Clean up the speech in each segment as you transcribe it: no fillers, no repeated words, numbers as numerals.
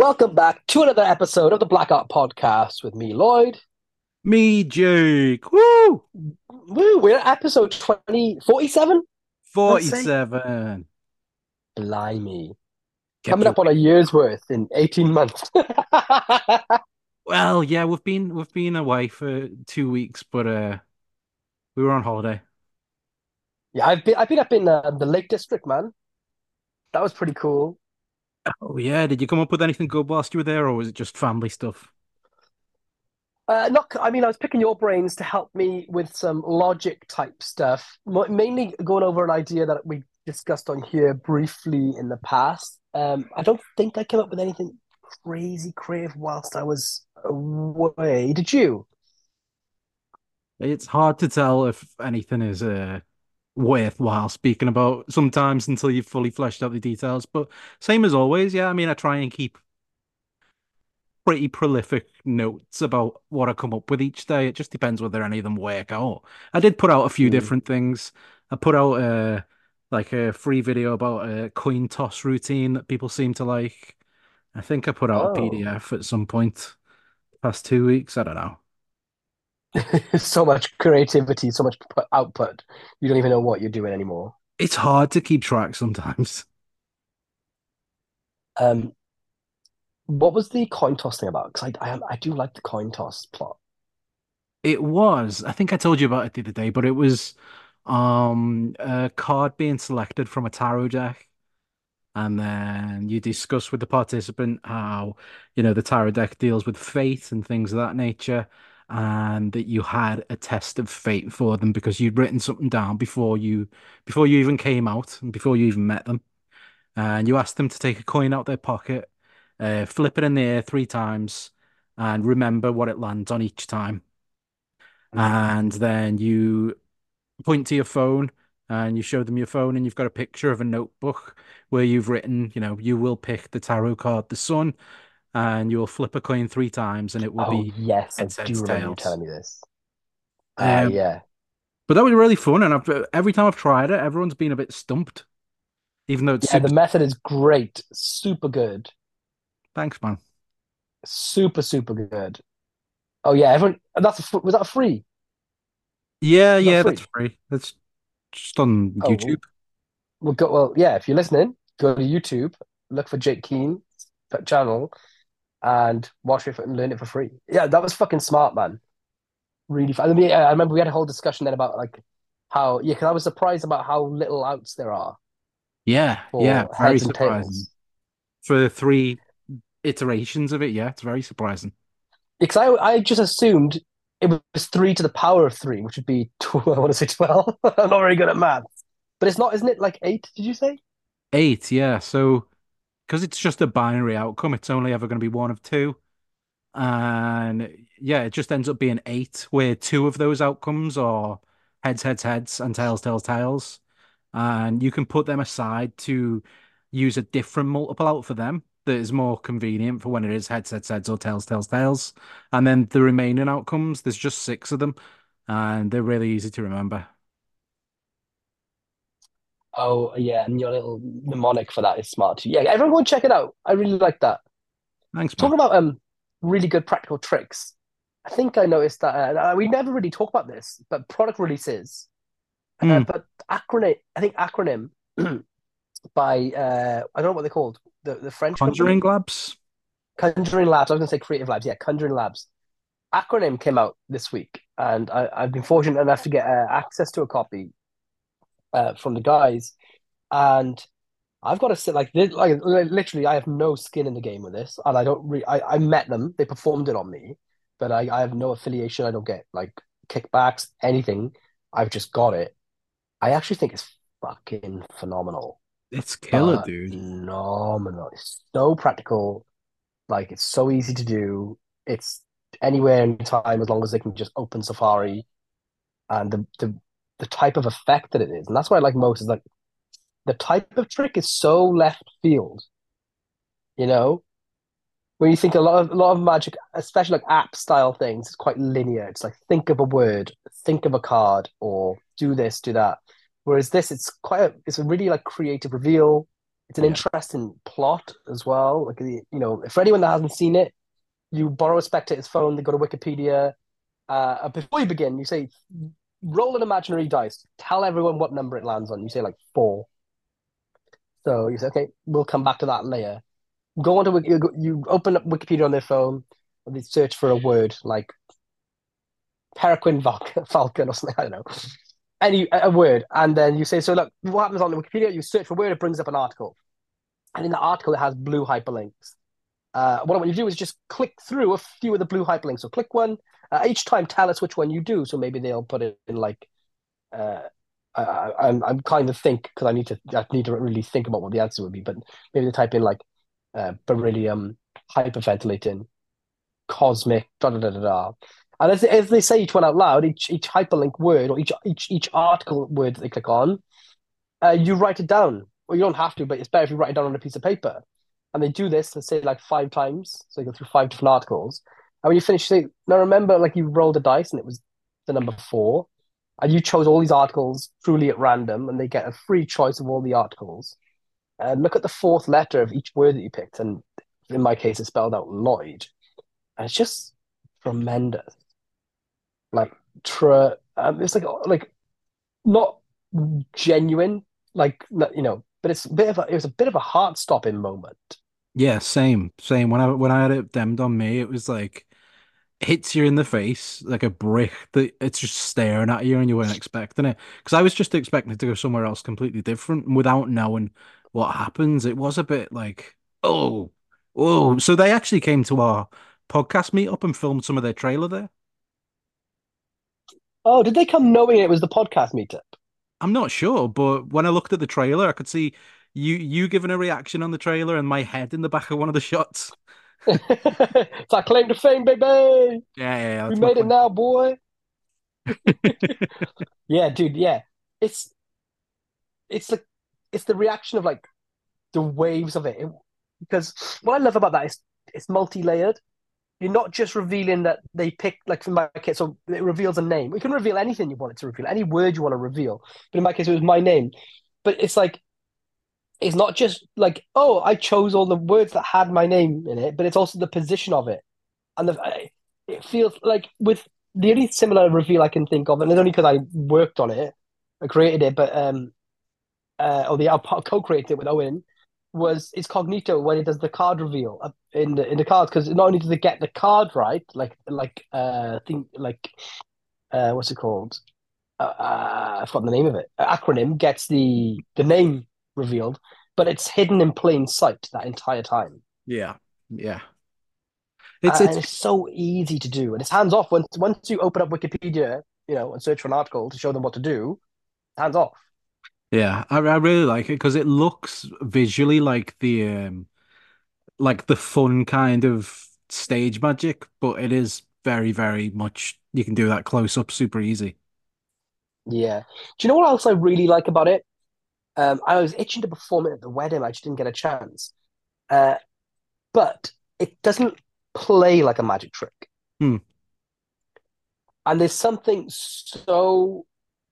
Welcome back to another episode of the Blackout Podcast with me, Lloyd. Me, Jake. Woo! Woo, we're at episode 47. Let's say. 47. Blimey. Kept Coming you up on a waiting. year's worth in 18 months. Well, yeah, we've been away for 2 weeks, but we were on holiday. Yeah, I've been up in the Lake District, man. That was pretty cool. Oh yeah, did you come up with anything good whilst you were there, or was it just family stuff? Not, I mean, I was picking your brains to help me with some logic type stuff, mainly going over an idea that we discussed on here briefly in the past. I don't think I came up with anything crazy creative whilst I was away. Did you? It's hard to tell if anything is worthwhile speaking about sometimes until you've fully fleshed out the details. But same as always, yeah. I mean, I try and keep pretty prolific notes about what I come up with each day. It just depends whether any of them work out. I did put out a few Mm. different things. I put out like a free video about a coin toss routine that people seem to like. I think I put out a Oh, PDF at some point past 2 weeks. I don't know. so much creativity, so much output. You don't even know what you're doing anymore. It's hard to keep track sometimes. Um, what was the coin toss thing about? Because I do like the coin toss plot. It was, I think I told you about it the other day, but it was a card being selected from a tarot deck. And then you discuss with the participant how, the tarot deck deals with fate and things of that nature, and that you had a test of fate for them because you'd written something down before you even came out and before you even met them. And you asked them to take a coin out their pocket, flip it in the air 3 times, and remember what it lands on each time. And then you point to your phone and you show them your phone and you've got a picture of a notebook where you've written, you will pick the tarot card, the sun, and you'll flip a coin 3 times and it will Oh be yes, I heads, do heads, remember you tails. telling me this. Um, Yeah. but that was really fun, and every time I've tried it, everyone's been a bit stumped, even though it's Yeah, super. the method is great. Super good. Thanks, man. Super, super good. Oh yeah, everyone. Was that free? Yeah, Was that yeah, that's free? free. That's just on Oh, YouTube. well, yeah. If you're listening, go to YouTube, look for Jake Keen channel, and watch it and learn it for free. Yeah, that was fucking smart, man. Really fun. I mean, I remember we had a whole discussion then about like how, yeah, because I was surprised about how little outs there are Yeah, yeah, for very heads and surprising. tails. For 3 iterations of it, yeah, it's very surprising. Because I just assumed it was three to the power of three, which would be I want to say 12. I'm not very good at math, but it's not, isn't it? Like eight? Did you say? 8, yeah. So because it's just a binary outcome, it's only ever going to be one of two. And yeah, it just ends up being 8, where two of those outcomes are heads, heads, heads, and tails, tails, tails. And you can put them aside to use a different multiple out for them that is more convenient for when it is heads, heads, heads, or tails, tails, tails. And then the remaining outcomes, there's just 6 of them, and they're really easy to remember. Oh yeah, and your little mnemonic for that is smart too. Yeah, everyone go and check it out. I really like that. Thanks, man. Talking about really good practical tricks. I think I noticed that we never really talk about this, but product releases, Hmm. but acronym by I don't know what they're called. The French Conjuring company, Labs. Conjuring Labs. I was going to say Creative Labs. Yeah, Conjuring Labs. Acronym came out this week, and I've been fortunate enough to get access to a copy from the guys, and I've got to say, like, literally, I have no skin in the game with this, and I don't really. I met them; they performed it on me, but I have no affiliation. I don't get like kickbacks, anything. I've just got it. I actually think it's fucking phenomenal. It's killer, dude. Phenomenal. It's so practical. Like it's so easy to do. It's anywhere, anytime, as long as they can just open Safari and the type of effect that it is. And that's what I like most is like the type of trick is so left field, you know? When you think a lot of magic, especially like app style things, it's quite linear. It's like think of a word, think of a card, or do this, do that. Whereas this, it's a really like creative reveal. It's an Yeah. interesting plot as well. Like for anyone that hasn't seen it, you borrow a spectator's phone, they go to Wikipedia. Before you begin, you say, roll an imaginary dice. Tell everyone what number it lands on. You say like 4. So you say, okay, we'll come back to that later. Go onto you open up Wikipedia on their phone, and they search for a word like Peregrine Falcon or something. I don't know. Any a word, and then you say, so look, what happens on the Wikipedia? You search for a word, it brings up an article, and in the article it has blue hyperlinks. What I want you to do is just click through a few of the blue hyperlinks. So click one each time. Tell us which one you do. So maybe they'll put it in like uh, I'm kind of think because I need to really think about what the answer would be. But maybe they type in like beryllium, hyperventilating, cosmic, da da da da da. And as they say each one out loud, each hyperlink word or each article word that they click on, you write it down. Well, you don't have to, but it's better if you write it down on a piece of paper. And they do this, let's say, like 5 times. So you go through 5 different articles. And when you finish, you say, now remember, like you rolled a dice and it was the number 4. And you chose all these articles truly at random, and they get a free choice of all the articles. And look at the fourth letter of each word that you picked. And in my case, it spelled out Lloyd. And it's just tremendous. Like, it's like not genuine, like but it was a bit of a heart stopping moment. Yeah, same, same. When I had it demmed on me, it was like hits you in the face like a brick that it's just staring at you and you weren't expecting it. Because I was just expecting it to go somewhere else completely different and without knowing what happens. It was a bit like, oh, whoa. So they actually came to our podcast meetup and filmed some of their trailer there. Oh, did they come knowing it was the podcast meetup? I'm not sure, but when I looked at the trailer, I could see you giving a reaction on the trailer and my head in the back of one of the shots. It's our claim to fame, baby. Yeah, yeah, yeah, We that's my made it claim. now, boy. Yeah, dude. Yeah, it's it's like it's the reaction of like the waves of it. Because what I love about that is it's multi-layered. You're not just revealing that they picked, like in my case, so it reveals a name. We can reveal anything you want it to reveal, any word you want to reveal. But in my case, it was my name. But it's like it's not just like, oh, I chose all the words that had my name in it, but it's also the position of it. And it feels like with the only similar reveal I can think of, and it's only because I worked on it, I created it, but I co-created it with Owen, was it's Cognito when it does the card reveal in the cards, because not only does it get the card right, think like what's it called? I've forgotten the name of it. Acronym gets the name revealed, but it's hidden in plain sight that entire time. Yeah, yeah. It's And it's so easy to do, and it's hands off. Once you open up Wikipedia, and search for an article to show them what to do, hands off. Yeah, I really like it because it looks visually like the fun kind of stage magic, but it is very, very much you can do that close up super easy. Yeah. Do you know what else I really like about it? I was itching to perform it at the wedding. I just didn't get a chance. Uh, but it doesn't play like a magic trick, Hmm. and there's something so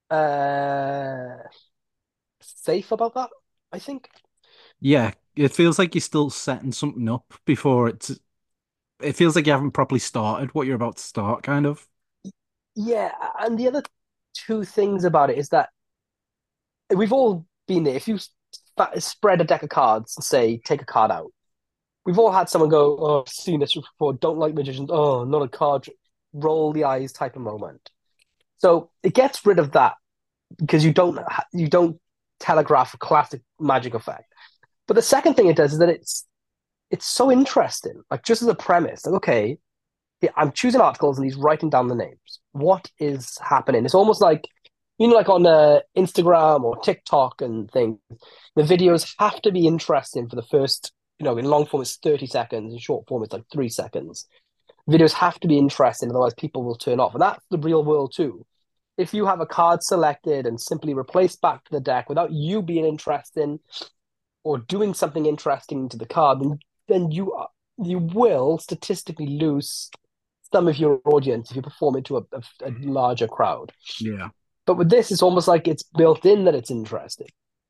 safe about that. I think. Yeah, it feels like you're still setting something up before it feels like you haven't properly started what you're about to start, kind of. Yeah, and the other two things about it is that we've all been there. If you spread a deck of cards and say, take a card out, we've all had someone go, oh, I've seen this before, don't like magicians, oh, not a card, roll the eyes type of moment. So it gets rid of that because you don't telegraph a classic magic effect. But the second thing it does is that it's so interesting. Like just as a premise, like okay, yeah, I'm choosing articles and he's writing down the names. What is happening? It's almost like like on Instagram or TikTok and things. The videos have to be interesting for the first. In long form it's 30 seconds. In short form it's like 3 seconds. Videos have to be interesting, otherwise people will turn off. And that's the real world too. If you have a card selected and simply replaced back to the deck without you being interesting or doing something interesting to the card, then you will statistically lose some of your audience if you perform it to a larger crowd. Yeah. But with this, it's almost like it's built in that it's interesting.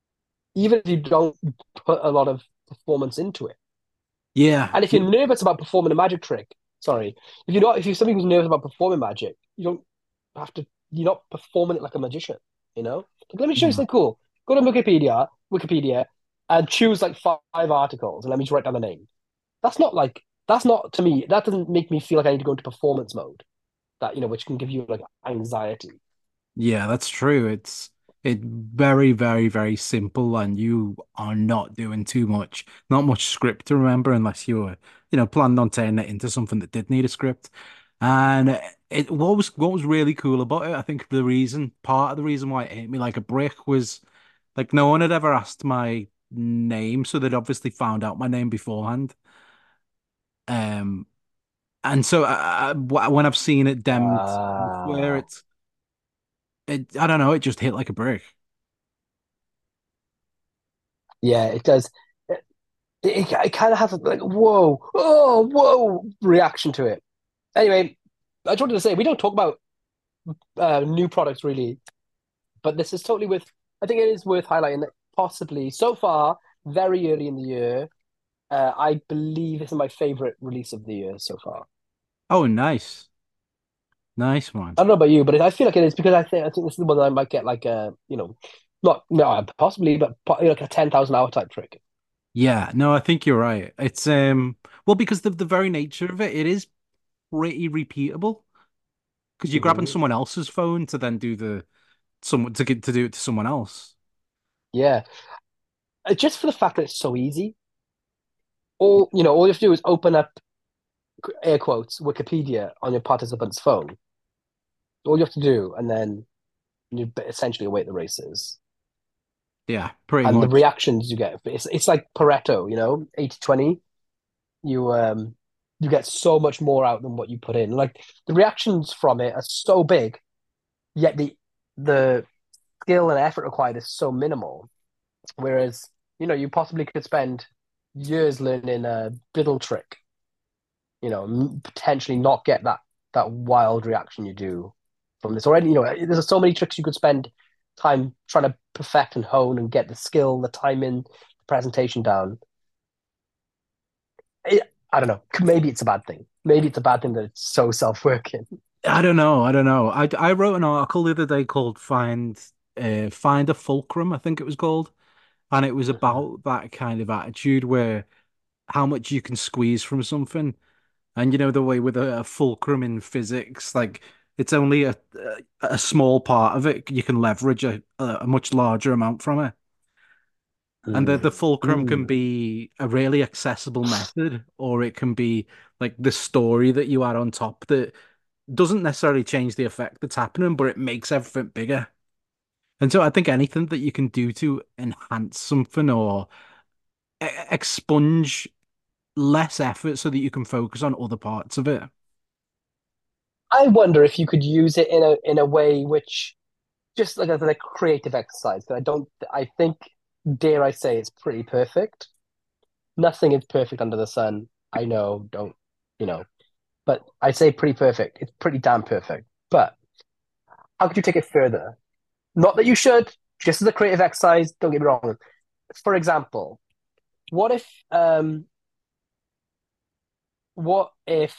even if you don't put a lot of performance into it. Yeah. And if you're nervous about performing a magic trick, sorry, if you're somebody who's nervous about performing magic, you don't have to. You're not performing it like a magician. You know, like, let me show you Yeah. something cool. Go to Wikipedia, and choose like five articles, and let me just write down the name. That's not to me. That doesn't make me feel like I need to go into performance mode. That which can give you like anxiety. Yeah, that's true. It's very, very, very simple, and you are not doing too much, not much script to remember unless you were, planning on turning it into something that did need a script. And what was really cool about it, I think part of the reason why it hit me like a brick was like no one had ever asked my name, so they'd obviously found out my name beforehand. Um, and so when I've seen it demmed elsewhere, Ah, I don't know, it just hit like a brick. yeah, it does. It kind of has a, like whoa, oh, whoa reaction to it. Anyway, I just wanted to say we don't talk about new products really, but this is totally worth. I think it is worth highlighting that possibly so far, very early in the year, I believe this is my favorite release of the year so far. Oh, nice. Nice one. I don't know about you, but I feel like it is because I think this is the one that I might get like a not no possibly, but like a 10,000 hour type trick. Yeah, no, I think you're right. It's well because the very nature of it, it is pretty repeatable because you're grabbing Hmm. someone else's phone to then do the someone to get to do it to someone else. Yeah, just for the fact that it's so easy. All you have to do is open up air quotes Wikipedia on your participant's phone. All you have to do, and then you essentially await the races. Yeah, pretty And the much. reactions you get, it's like Pareto, 80/20. You get so much more out than what you put in. Like the reactions from it are so big, yet the skill and effort required is so minimal. Whereas, you possibly could spend years learning a biddle trick, potentially not get that wild reaction you do from this already. There's so many tricks you could spend time trying to perfect and hone and get the skill, the timing, the presentation down. I don't know. Maybe it's a bad thing. Maybe it's a bad thing that it's so self-working. I don't know. I don't know. I wrote an article the other day called Find a Fulcrum, I think it was called. And it was about that kind of attitude where how much you can squeeze from something. And the way with a fulcrum in physics, like it's only a small part of it. You can leverage a much larger amount from it. And the Mm. fulcrum can Mm. be a really accessible method, or it can be like the story that you add on top that doesn't necessarily change the effect that's happening, but it makes everything bigger. And so I think anything that you can do to enhance something or expunge less effort so that you can focus on other parts of it. I wonder if you could use it in a way which just like as a creative exercise. But I think, dare I say, it's pretty perfect. Nothing is perfect under the sun. I know, don't you know? But I say pretty perfect. It's pretty damn perfect. But how could you take it further? Not that you should, just as a creative exercise. Don't get me wrong. For example, what if um, what if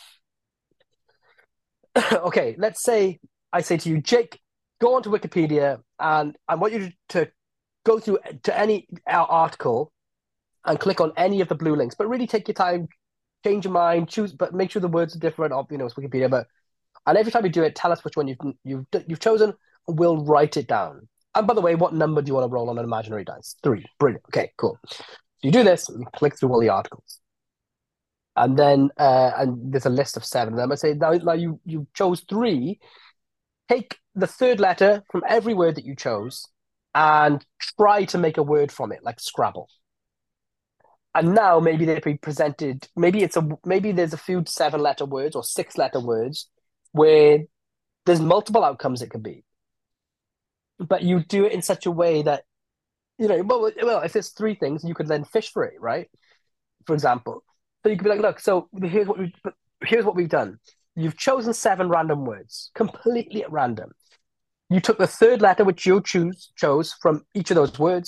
okay, let's say I say to you, Jake, go onto Wikipedia and I want you to go through to any article and click on any of the blue links, but really take your time, change your mind, choose, but make sure the words are different. It's Wikipedia, but and every time you do it, tell us which one you've chosen, and we'll write it down. And by the way, what number do you want to roll on an imaginary dice? Three. Brilliant. Okay, cool. So you do this, and you click through all the articles, and then and there's a list of seven of them. I say now you chose three. Take the third letter from every word that you chose, and try to make a word from it, like Scrabble. And now maybe they'd be presented. Maybe there's a few seven-letter words or six-letter words where there's multiple outcomes it could be, but you do it in such a way that well, if there's three things, you could then fish for it, right? For example, so you could be like, look, so here's what we've done. You've chosen seven random words, completely at random. You took the third letter which you chose from each of those words,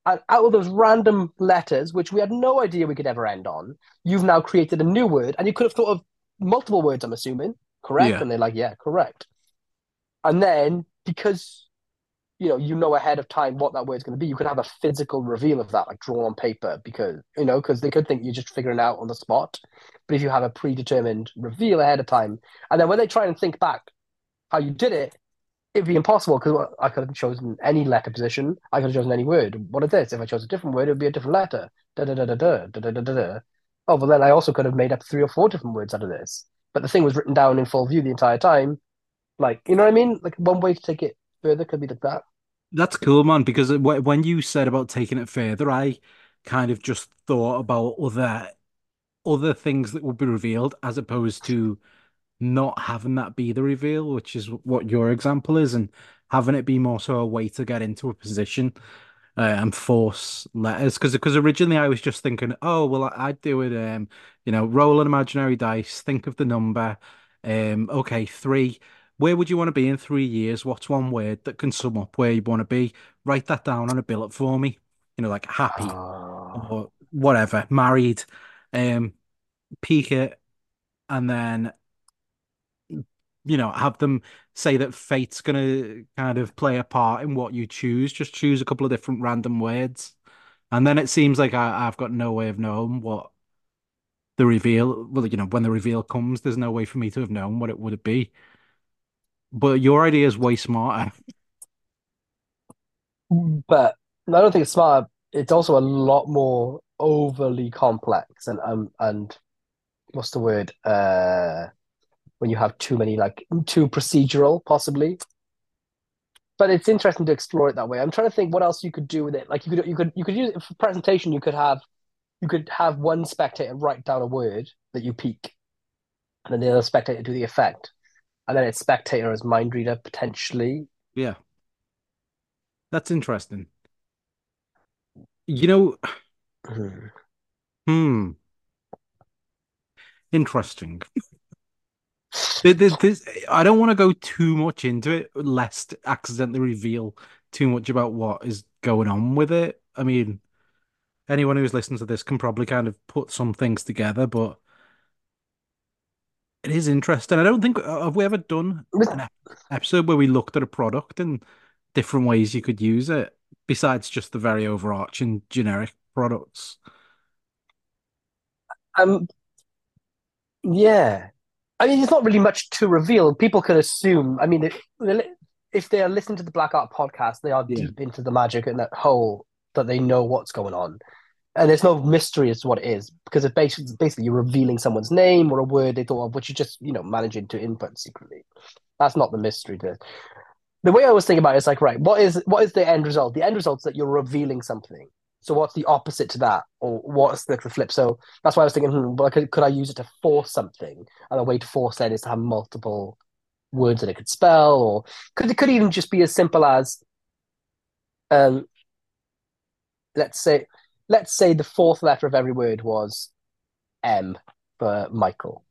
And out of those random letters, which we had no idea we could ever end on, you've now created a new word, and you could have thought of multiple words, I'm assuming, correct? Yeah. And they're like, yeah, correct. And then because you know ahead of time what that word's going to be, you could have a physical reveal of that, like drawn on paper, because they could think you're just figuring it out on the spot. But if you have a predetermined reveal ahead of time, and then when they try and think back how you did it, it'd be impossible because I could have chosen any letter position. I could have chosen any word. What is this? If I chose a different word, it would be a different letter. Da da da da da da da da da. Da. Oh, well, then I also could have made up three or four different words out of this. But the thing was written down in full view the entire time. Like, you know what I mean? Like, one way to take it further could be like that. That's cool, man, because when you said about taking it further, I kind of just thought about other things that would be revealed as opposed to not having that be the reveal, which is what your example is, and having it be more so a way to get into a position and force letters. Because originally I was just thinking, oh well, I'd do it. Roll an imaginary dice, think of the number. Okay, three. Where would you want to be in 3 years? What's one word that can sum up where you want to be? Write that down on a billet for me. Like happy Oh. or whatever, married. Um, Peak it, and then have them say that fate's gonna kind of play a part in what you choose. Just choose a couple of different random words, and then it seems like I've got no way of knowing what the reveal. Well, when the reveal comes, there's no way for me to have known what it would be. But your idea is way smarter. But I don't think it's smart. It's also a lot more overly complex and what's the word? When you have too many, like too procedural, possibly. But it's interesting to explore it that way. I'm trying to think what else you could do with it. Like you could use it for presentation. You could have one spectator write down a word that you peak, and then the other spectator do the effect, and then it's spectator as mind reader potentially. Yeah, that's interesting. You know, Hmm. hmm, interesting. I don't want to go too much into it, lest accidentally reveal too much about what is going on with it. I mean, anyone who's listened to this can probably kind of put some things together, but it is interesting. I don't think have we ever done an episode where we looked at a product and different ways you could use it besides just the very overarching generic products. Um, yeah. I mean, it's not really much to reveal. People can assume. I mean, if they are listening to the Black Art podcast, they are Yeah. deep into the magic and that whole that they know what's going on. And there's no mystery as to what it is because basically you're revealing someone's name or a word they thought of, which you just managing to input secretly. That's not the mystery to it. The way I was thinking about it is like, right, what is the end result? The end result is that you're revealing something. So what's the opposite to that, or what's the flip? So that's why I was thinking, well, could I use it to force something? And the way to force that is to have multiple words that it could spell, or could even just be as simple as, um, let's say, let's say the fourth letter of every word was M for Michael.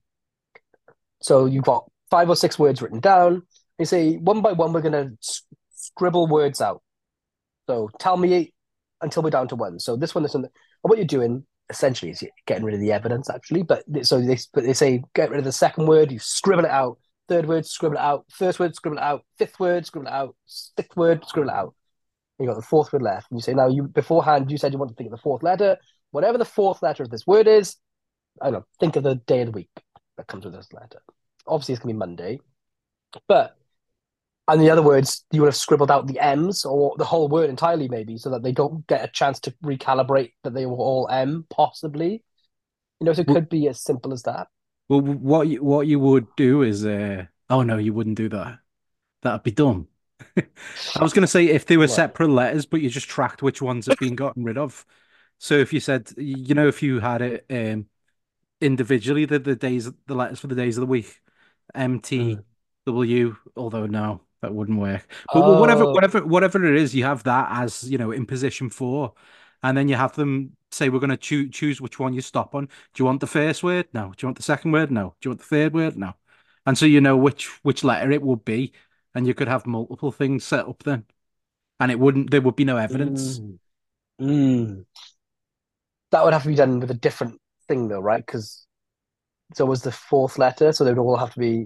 So you've got five or six words written down. You say one by one, we're going to scribble words out. So tell me until we're down to one. So this one. And what you're doing essentially is you're getting rid of the evidence, actually. But they say get rid of the second word. You scribble it out. Third word, scribble it out. First word, scribble it out. Fifth word, scribble it out. Sixth word, scribble it out. And you got the fourth word left. And you say now you beforehand you said you want to think of the fourth letter. Whatever the fourth letter of this word is, I don't know. Think of the day of the week that comes with this letter. Obviously, it's gonna be Monday, but and the other words, you would have scribbled out the M's or the whole word entirely, maybe, so that they don't get a chance to recalibrate that they were all M, possibly. So it Well, could be as simple as that. what you would do is oh no, you wouldn't do that. That'd be dumb. I was going to say if they were What? separate letters, but you just tracked which ones have been gotten rid of. So if you said, if you had it individually, the letters for the days of the week, Mm. MTW, although no, that wouldn't work. But whatever, Oh, whatever it is, you have that as, in position four, and then you have them say, we're going to choose which one you stop on. Do you want the first word? No. Do you want the second word? No. Do you want the third word? No. And so you know which letter it would be, and you could have multiple things set up then, and there would be no evidence. mm. Mm. That would have to be done with a different thing, though, right? Because so was the fourth letter, so they would all have to be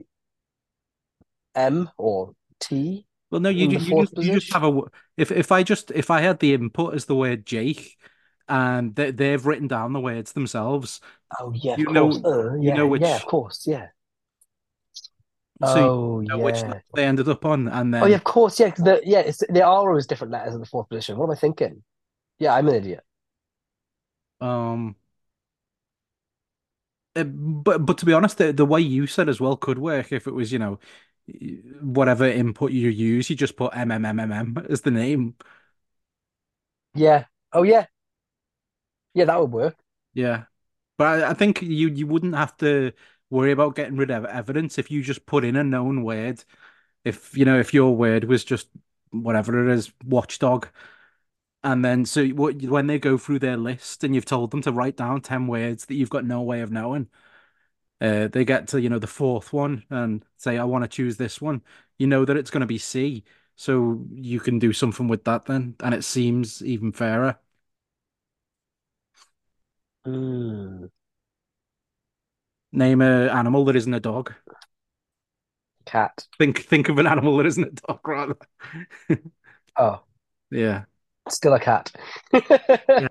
M or T Well, no, in the fourth you just position. have a if I had the input as the word Jake, and they've written down the words themselves, Oh yeah, of you course. know you know Yeah, of course, yeah. so you Oh know which letter yeah. they ended up on, and Oh yeah, then of course, yeah. 'Cause they are always different letters in the fourth position. What am I thinking? Yeah, I'm an idiot. um. But to be honest, the way you said as well could work if it was, whatever input you use, you just put MMMMM as the name. Yeah. Oh yeah. Yeah, that would work. Yeah. But I think you wouldn't have to worry about getting rid of evidence if you just put in a known word. If your word was just whatever it is, watchdog, and then when they go through their list and you've told them to write down 10 words that you've got no way of knowing, they get to, the fourth one and say, I want to choose this one. You know that it's going to be C. So you can do something with that then. And it seems even fairer. Hmm. Name a animal that isn't a dog. Cat. Think of an animal that isn't a dog, rather. Oh, Yeah. still a cat. Yeah.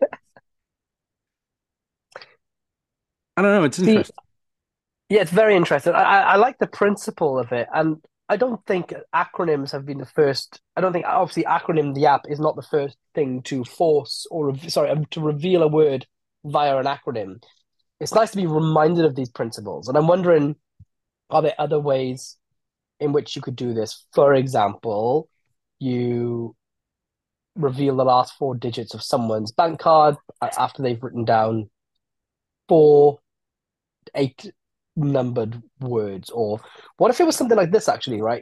I don't know. It's See, interesting. yeah, it's very interesting. I like the principle of it, and I don't think acronyms have been the first. I don't think obviously acronym the app is not the first thing to force or sorry to reveal a word via an acronym. It's nice to be reminded of these principles, and I'm wondering, are there other ways in which you could do this? For example, you reveal the last four digits of someone's bank card after they've written down four eight numbered words. Or what if it was something like this, actually, right?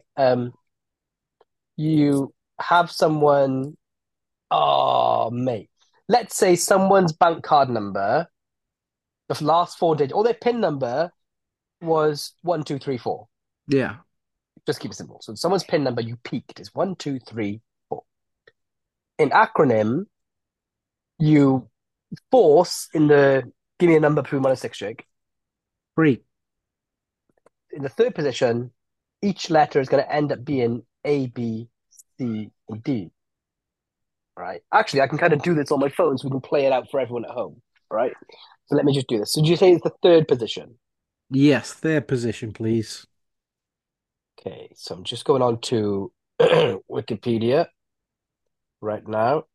You have someone, oh, mate, let's say someone's bank card number, the last four digits, or their PIN number was 1, 2, 3, 4. Yeah. Just keep it simple. So someone's PIN number you peaked is 1, 2, 3, 4. In acronym, you force in the give me a number between 1 and 6, Jake. Free. In the third position, each letter is going to end up being A, B, C, and D. Right. Actually, I can kind of do this on my phone so we can play it out for everyone at home. Right. So let me just do this. So did you say it's the third position? Yes. Third position, please. Okay. So I'm just going on to Wikipedia right now.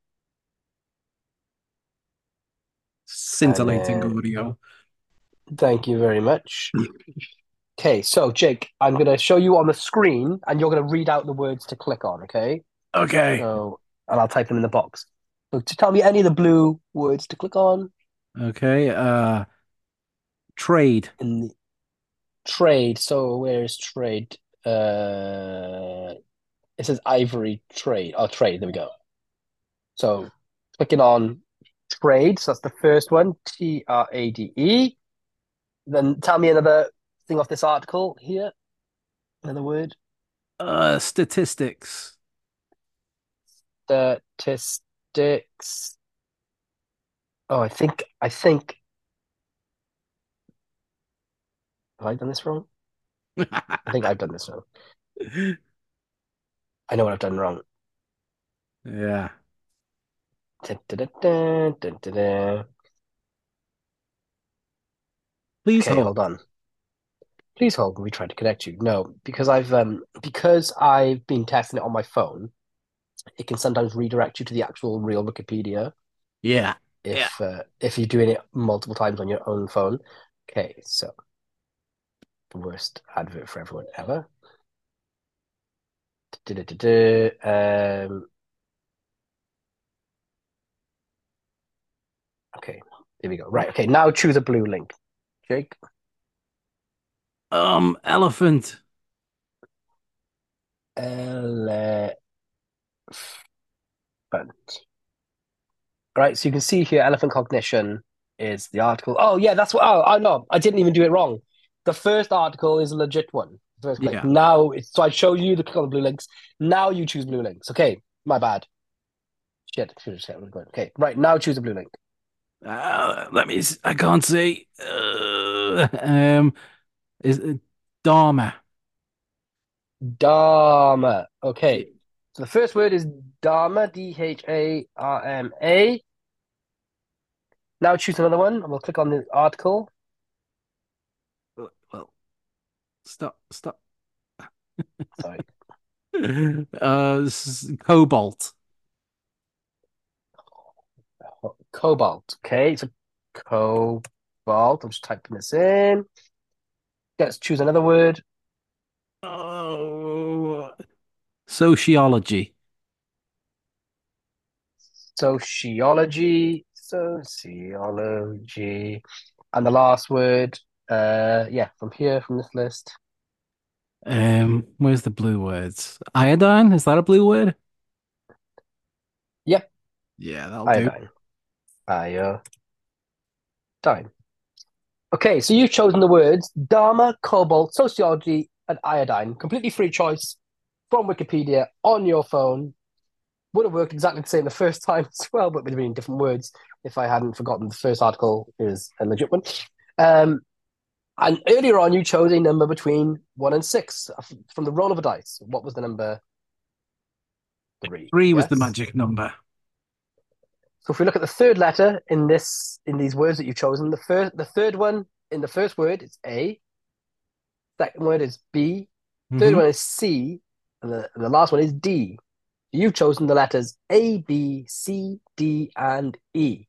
And Scintillating then audio. thank you very much. Okay. So, Jake, I'm going to show you on the screen and you're going to read out the words to click on. Okay. Okay. So, and I'll type them in the box. So, to tell me any of the blue words to click on Okay. Trade. in the trade. So, where's trade? It says ivory trade. Oh, trade. There we go. So clicking on trade. So that's the first one. TRADE. Then tell me another thing off this article here. Another word. Statistics. Statistics. Oh, I think have I done this wrong? I think I've done this wrong. I know what I've done wrong. Yeah. Dun, dun, dun, dun, dun, dun, dun. Please Okay, hold. hold on. Please hold. We tried to connect you. No, because I've been testing it on my phone. It can sometimes redirect you to the actual real Wikipedia Yeah. Yeah. if you're doing it multiple times on your own phone. Okay, so the worst advert for everyone ever. Okay, here we go. Right, okay, now choose a blue link. Jake, Elephant. elephant. Right, so you can see here, elephant cognition is the article. Oh yeah, that's what. Oh, I know. I didn't even do it wrong. The first article is a legit one. First click. Yeah. Now, so I show you the click on the blue links. Now you choose blue links. Okay, my bad. Shit, should have said we're going. Okay, right now choose a blue link. Let me. I can't see. Is it Dharma? Dharma. Okay, so the first word is Dharma, Dharma. Now choose another one, and we'll click on the article. Well, stop. Sorry, Cobalt. cobalt. Okay, so cobalt. I'm just typing this in. Let's choose another word. Oh, sociology. Sociology. And the last word, yeah, from here, from this list. Where's the blue words? Iodine? Is that a blue word? Yep, Yeah, that'll do. iodine. Iodine. Okay, so you've chosen the words Dharma, cobalt, sociology, and iodine. Completely free choice from Wikipedia on your phone. Would have worked exactly the same the first time as well, but would have been different words if I hadn't forgotten the first article is a legit one. Um, and earlier on, you chose a number between 1 and 6 from the roll of a dice. What was the number 3? Three was the Yes. magic number. So if we look at the third letter in these words that you've chosen, the third one in the first word is A. Second word is B. Third Hmm. one is C, and the last one is D. You've chosen the letters A, B, C, D, and E.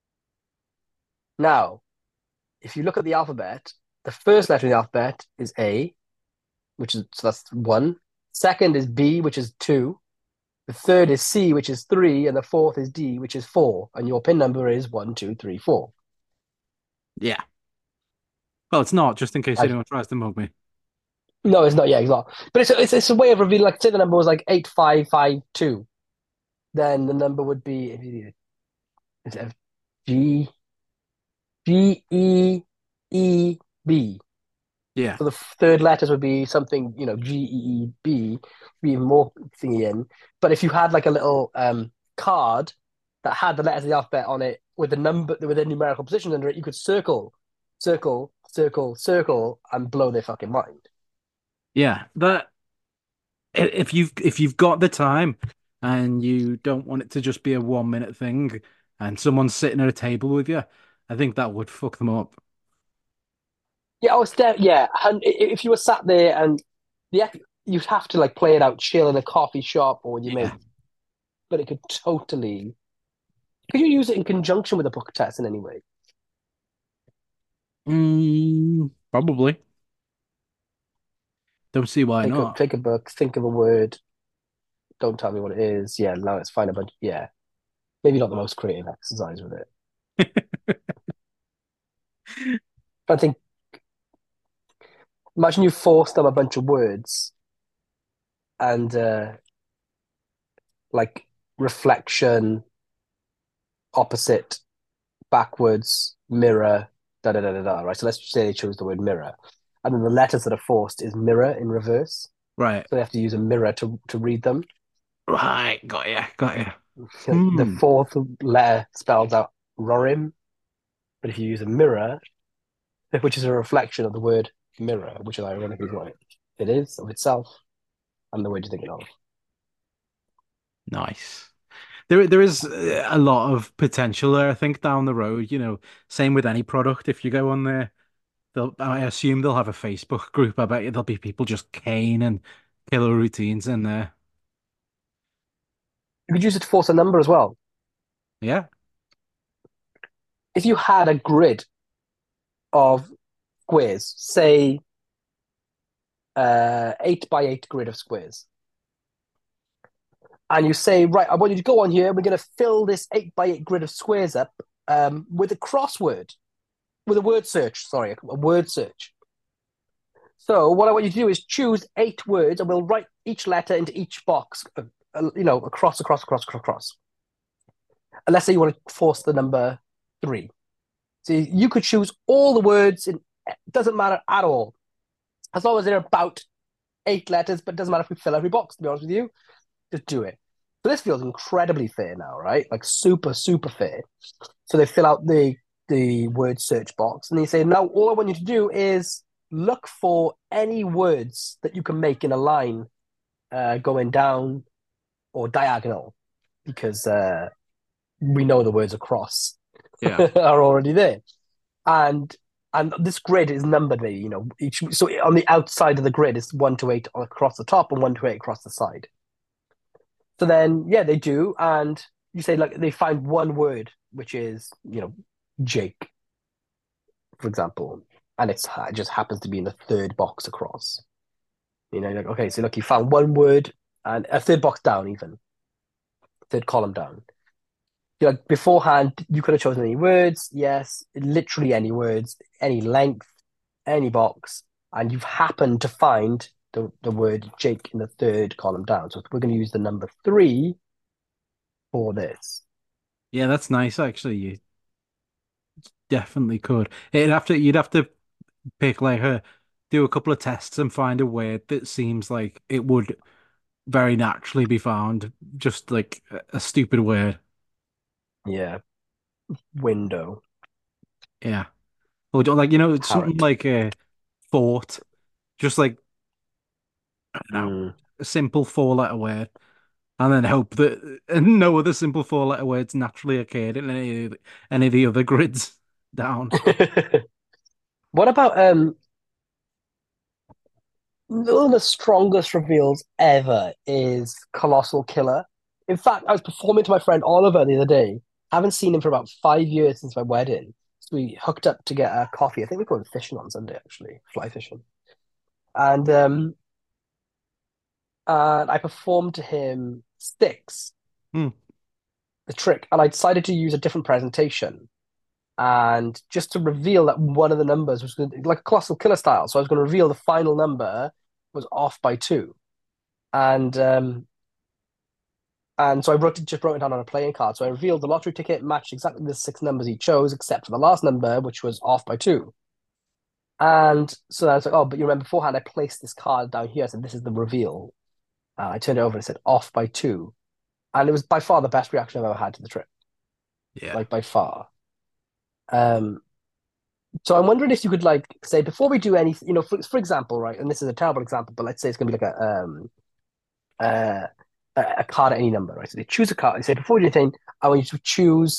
Now, if you look at the alphabet, the first letter in the alphabet is A, which is so that's 1. Second is B, which is 2. The third is C, which is 3, and the fourth is D, which is 4. And your pin number is 1, 2, 3, 4. Yeah. Well, it's not, just in case I, anyone tries to mug me. no, it's not. Yeah, it's not. But it's a way of revealing. Like, say the number was like 8552, then the number would be instead of G G-E-E-B. Yeah. So the third letters would be something, G-E-E-B, be even more thingy in. But if you had like a little card that had the letters of the alphabet on it with the number with the numerical positions under it, you could circle, circle, circle, circle, and blow their fucking mind. Yeah. That if you've got the time and you don't want it to just be a 1 minute thing and someone's sitting at a table with you, I think that would fuck them up. Yeah, I was there. Yeah, and if you were sat there and yeah, you'd have to like play it out, chill in a coffee shop or with your Yeah. mate. But it could totally. Could you use it in conjunction with a book test in any way? Probably. Don't see why not. Take a book, think of a word, don't tell me what it is. Yeah, now it's fine. But yeah, maybe not the most creative exercise with it. But I think imagine you force them a bunch of words and like reflection, opposite, backwards, mirror, da da da da da. Right. So let's say they chose the word mirror, and then the letters that are forced is mirror in reverse. Right. So they have to use a mirror to read them. Right. Got you. Got you. The Hmm. fourth letter spells out Rorim, but if you use a mirror, which is a reflection of the word mirror, which is ironically what it is of itself and the word you're thinking of. Nice. There is a lot of potential there, I think, down the road. Same with any product. If you go on there, I assume they'll have a Facebook group. I bet you there'll be people just caning killer routines in there. You could use it to force a number as well. Yeah. If you had a grid of squares, say 8 by 8 grid of squares, and you say, right, I want you to go on here, we're going to fill this 8 by 8 grid of squares up with a crossword, with a word search, sorry, a word search. So what I want you to do is choose 8 words, and we'll write each letter into each box, across, across, across, across, across. And let's say you want to force the number 3. So you could choose all the words. It doesn't matter at all, as long as they're about 8 letters. But it doesn't matter if we fill every box. To be honest with you, just do it. So this feels incredibly fair now, right? Like super, super fair. So they fill out the word search box and they say, now all I want you to do is look for any words that you can make in a line going down or diagonal because we know the words across Yeah. are already there. And and this grid is numbered, each so on the outside of the grid is 1 to 8 across the top and 1 to 8 across the side. So then, yeah, they do, and you say like they find one word, which is Jake, for example, and it just happens to be in the third box across. You're like, okay, so look, you found one word and a third box down, even third column down. You're like beforehand, you could have chosen any words. Yes, literally any words, any length, any box, and you've happened to find the word Jake in the third column down. So we're going to use the number three for this. Yeah, that's nice actually. You definitely could. You'd have to pick like do a couple of tests and find a word that seems like it would very naturally be found. Just like a stupid word. Yeah, window, Yeah. Or like something parrot. like a fort. Just like I don't know, Mm. a simple four-letter word. And then hope that no other simple four-letter words naturally occurred in any of the other grids down. What about one of the strongest reveals ever is Colossal Killer. In fact, I was performing to my friend Oliver the other day. I haven't seen him for about 5 years since my wedding. So we hooked up to get a coffee. I think we're going fishing on Sunday, actually, fly fishing. And I performed to him Sticks, Hmm. the trick, and I decided to use a different presentation. And just to reveal that one of the numbers was like a Colossal Killer style. So I was going to reveal the final number was off by two. And And so just wrote it down on a playing card. So I revealed the lottery ticket matched exactly the six numbers he chose, except for the last number, which was off by two. And so I was like, oh, but you remember beforehand, I placed this card down here. I said, this is the reveal. I turned it over and it said off by two. And it was by far the best reaction I've ever had to the trick, Yeah. like by far. Um, so I'm wondering if you could like say before we do anything, for example, right, and this is a terrible example, but let's say it's gonna be like uh, a card at any number, right? So they choose a card. They say before we do anything, I want you to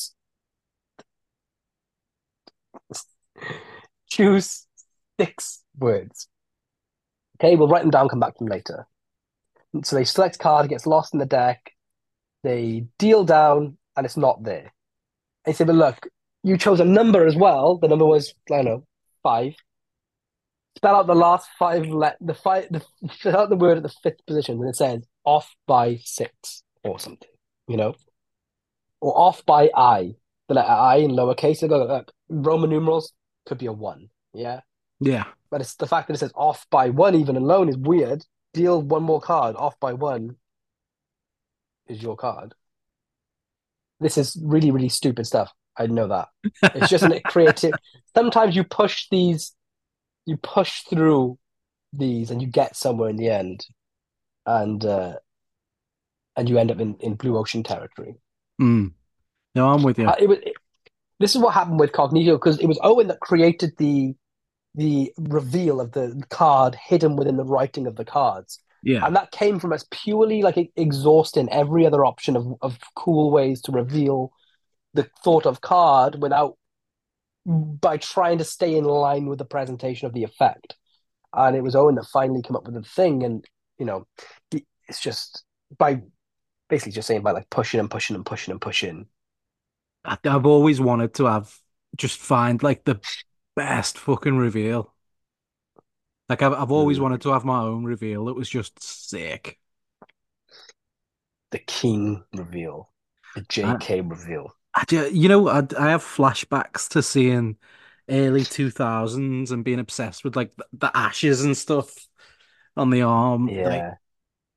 choose six words. Okay, we'll write them down, come back to them later. So they select card, it gets lost in the deck, they deal down, and it's not there. And you say, but look, you chose a number as well. The number was, I don't know, five. Spell out the last spell out the word at the fifth position, and it says off by six or something, you know, or off by I, the letter I in lowercase. They go, look, Roman numerals could be a one, yeah. Yeah. But it's the fact that it says off by one even alone is weird. Deal one more card. Off by one is your card. This is really, really stupid stuff. I know that. It's just an creative. Sometimes you push through these and you get somewhere in the end, and and you end up in blue ocean territory. Mm. No, I'm with you. This is what happened with Cognito because it was Owen that created the reveal of the card hidden within the writing of the cards. Yeah. And that came from us purely like exhausting every other option of cool ways to reveal the thought of card without by trying to stay in line with the presentation of the effect. And it was Owen that finally came up with the thing. And, you know, it's just by basically just saying by like pushing and pushing and pushing and pushing. I've always wanted to just find like the best fucking reveal. Like I've always Mm. wanted to have my own reveal. It was just sick. The King reveal, the I, JK reveal. I have flashbacks to seeing early 2000s and being obsessed with like the ashes and stuff on the arm. Like Yeah.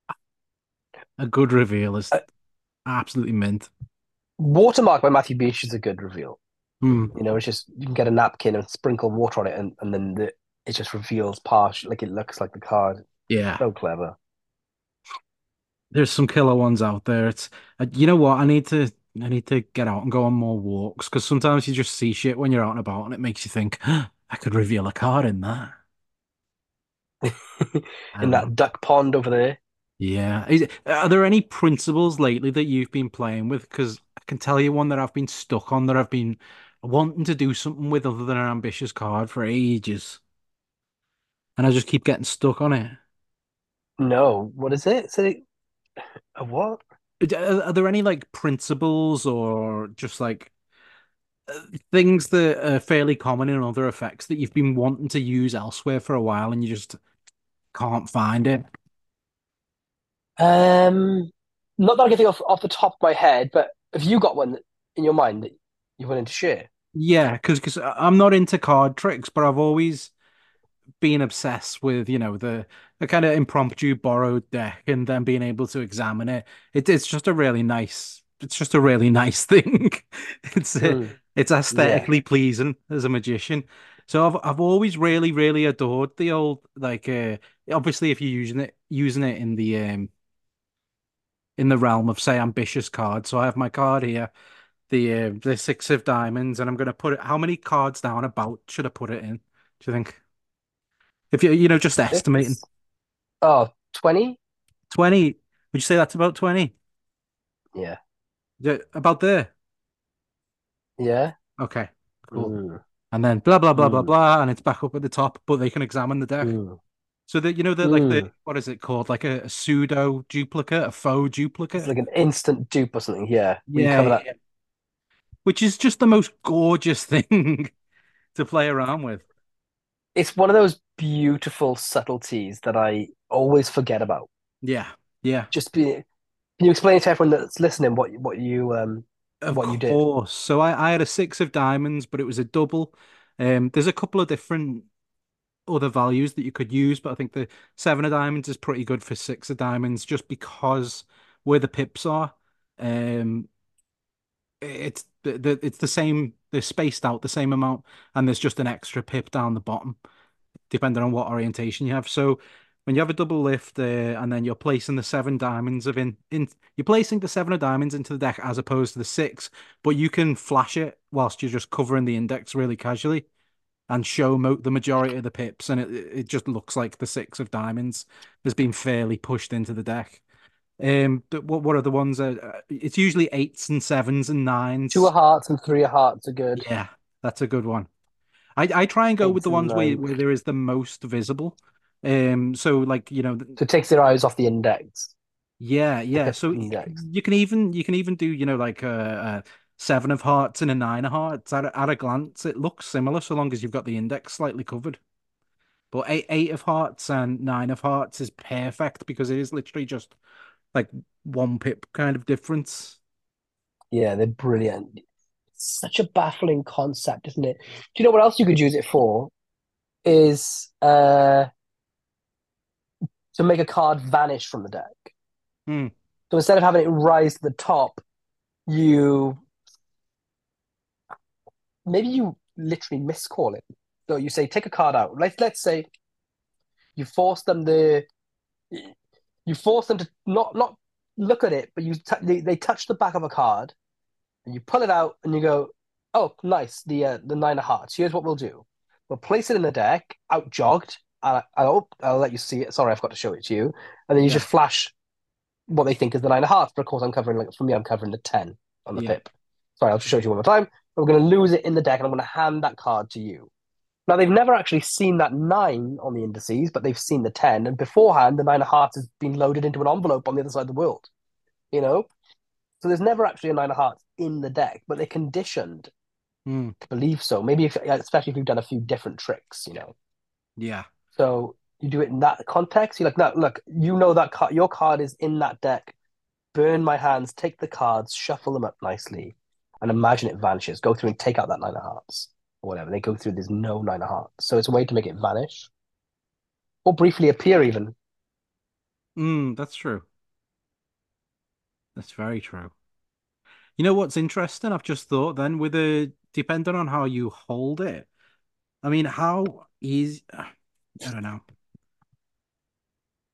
a good reveal is absolutely mint. Watermark by Matthew Beach is a good reveal. Hmm. It's just you can get a napkin and sprinkle water on it, and then it just reveals partial, like it looks like the card. Yeah. So clever. There's some killer ones out there. It's you know what? I need to get out and go on more walks because sometimes you just see shit when you're out and about and it makes you think, I could reveal a card in that. I in don't know. that duck pond over there. Yeah. Are there any principles lately that you've been playing with? Because I can tell you one that I've been stuck on that I've been wanting to do something with other than an ambitious card for ages. And I just keep getting stuck on it. No, what is it? Say a what? Are there any like principles or just like things that are fairly common in other effects that you've been wanting to use elsewhere for a while and you just can't find it? Um, Not that I can think off the top of my head, but have you got one in your mind that you're willing to share? Yeah, because I'm not into card tricks, but I've always been obsessed with, the kind of impromptu borrowed deck and then being able to examine it. It's just a really nice thing. It's Mm, it's yeah. aesthetically pleasing as a magician. So I've always really, really adored the old like obviously if you're using it in the realm of say ambitious cards. So I have my card here, the six of diamonds, and I'm gonna put it how many cards down about should I put it in? Do you think? If just estimating. Six. Oh, 20? 20. Would you say that's about 20? Yeah. Yeah, about there. Yeah. Okay, cool. Mm, And then blah blah blah blah mm, blah, and it's back up at the top, but they can examine the deck. mm, So that that like the mm. what is it called? Like a pseudo duplicate, a faux It's duplicate. like an instant dupe or something. Yeah. Where you Yeah, cover yeah, that. yeah. Which is just the most gorgeous thing to play around with. It's one of those beautiful subtleties that I always forget about. Yeah, yeah. Just be, can you explain to everyone that's listening Of what you did? course. So I had a six of diamonds, but it was a double. There's a couple of different other values that you could use, but I think the seven of diamonds is pretty good for six of diamonds just because where the pips are, um, it's it's the same. They're spaced out the same amount, and there's just an extra pip down the bottom, depending on what orientation you have. So when you have a double lift, and then you're placing the seven diamonds you're placing the seven of diamonds into the deck as opposed to the six, but you can flash it whilst you're just covering the index really casually and show the majority of the pips, and it just looks like the six of diamonds has been fairly pushed into the deck. What are the ones that it's usually eights and sevens and Two nines. of hearts and three of hearts are good. Yeah, that's a good one. I try and go with Eights the and ones where nines. there is the most visible. So like So it takes their eyes off the index. yeah, Like yeah. a So index. you can even do like a seven of hearts and a nine of hearts at a glance. It looks similar so long as you've got the index slightly covered. But eight of hearts and nine of hearts is perfect because it is literally just like one pip kind of difference. Yeah, they're brilliant. It's such a baffling concept, isn't it? Do you know what else you could use it for? Is to make a card vanish from the deck. Hmm. So instead of having it rise to the top, you maybe you literally miscall it. So you say take a card out. Let's say you force them the you force them to not look at it, but they touch the back of a card and you pull it out and you go, oh, nice, the nine of hearts. Here's what we'll do. We'll place it in the deck, out jogged. I'll let you see it. Sorry, I forgot to show it to you. And then you Yeah, just flash what they think is the nine of hearts. But of course, I'm covering like for me, I'm covering the 10 on the yeah, pip. Sorry, I'll just show it to you one more time. We're going to lose it in the deck, and I'm going to hand that card to you. Now they've never actually seen that nine on the indices, but they've seen the 10, and beforehand the nine of hearts has been loaded into an envelope on the other side of the world. You know, so there's never actually a nine of hearts in the deck, but they're conditioned hmm. to believe so. Maybe especially if you've done a few different tricks. Yeah, So you do it in that context. You're like, no, look, you know that your card is in that deck. Burn my hands, take the cards, shuffle them up nicely, and imagine it vanishes. Go through and take out that nine of hearts or whatever. They go through. There's no nine of hearts, so it's a way to make it vanish or briefly appear even. that's true. That's very true. You know what's interesting? I've just thought then with depending on how you hold it. I mean, how easy? I don't know.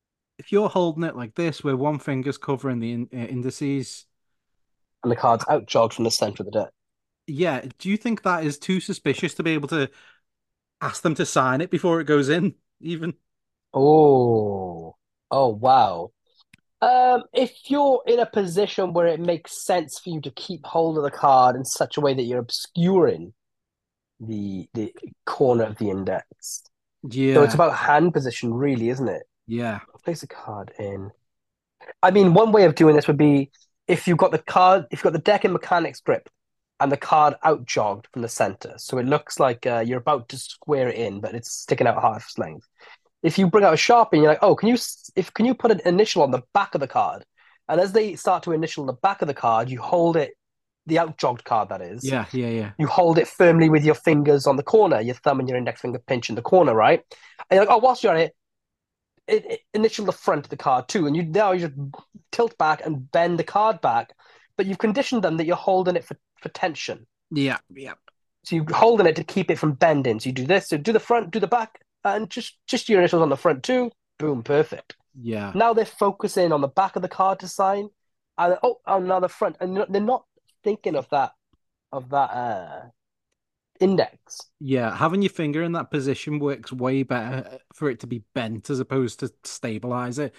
if you're holding it like this, where one finger's covering the indices, And the card's out jogged from the center of the deck. yeah, do you think that is too suspicious to be able to ask them to sign it before it goes in, even? Oh, oh wow. If you're in a position where it makes sense for you to keep hold of the card in such a way that you're obscuring the corner of the index. So it's Yeah, about hand position, really, isn't it? yeah, Place a card in. I mean, one way of doing this would be if you've got the card, if you've got the deck in mechanics grip and the card out jogged from the center. So it looks like you're about to square it in, but it's sticking out half its length. If you bring out a Sharpie and you're like, oh, can you put an initial on the back of the card? And as they start to initial on the back of the card, you hold it, the out jogged card that is, yeah, yeah, yeah, you hold it firmly with your fingers on the corner, your thumb and your index finger pinch in the corner, right? And you're like, oh, whilst you're at it initial the front of the card too, and you just tilt back and bend the card back, but you've conditioned them that you're holding it for tension. yeah, yeah, So you're holding it to keep it from bending. So you do this, so do the front, do the back, and just your initials on the front too. Boom, perfect. yeah, Now they're focusing on the back of the card to sign, and now the front, and they're not thinking of that index. yeah. Having your finger in that position works way better for it to be bent as opposed to stabilize it.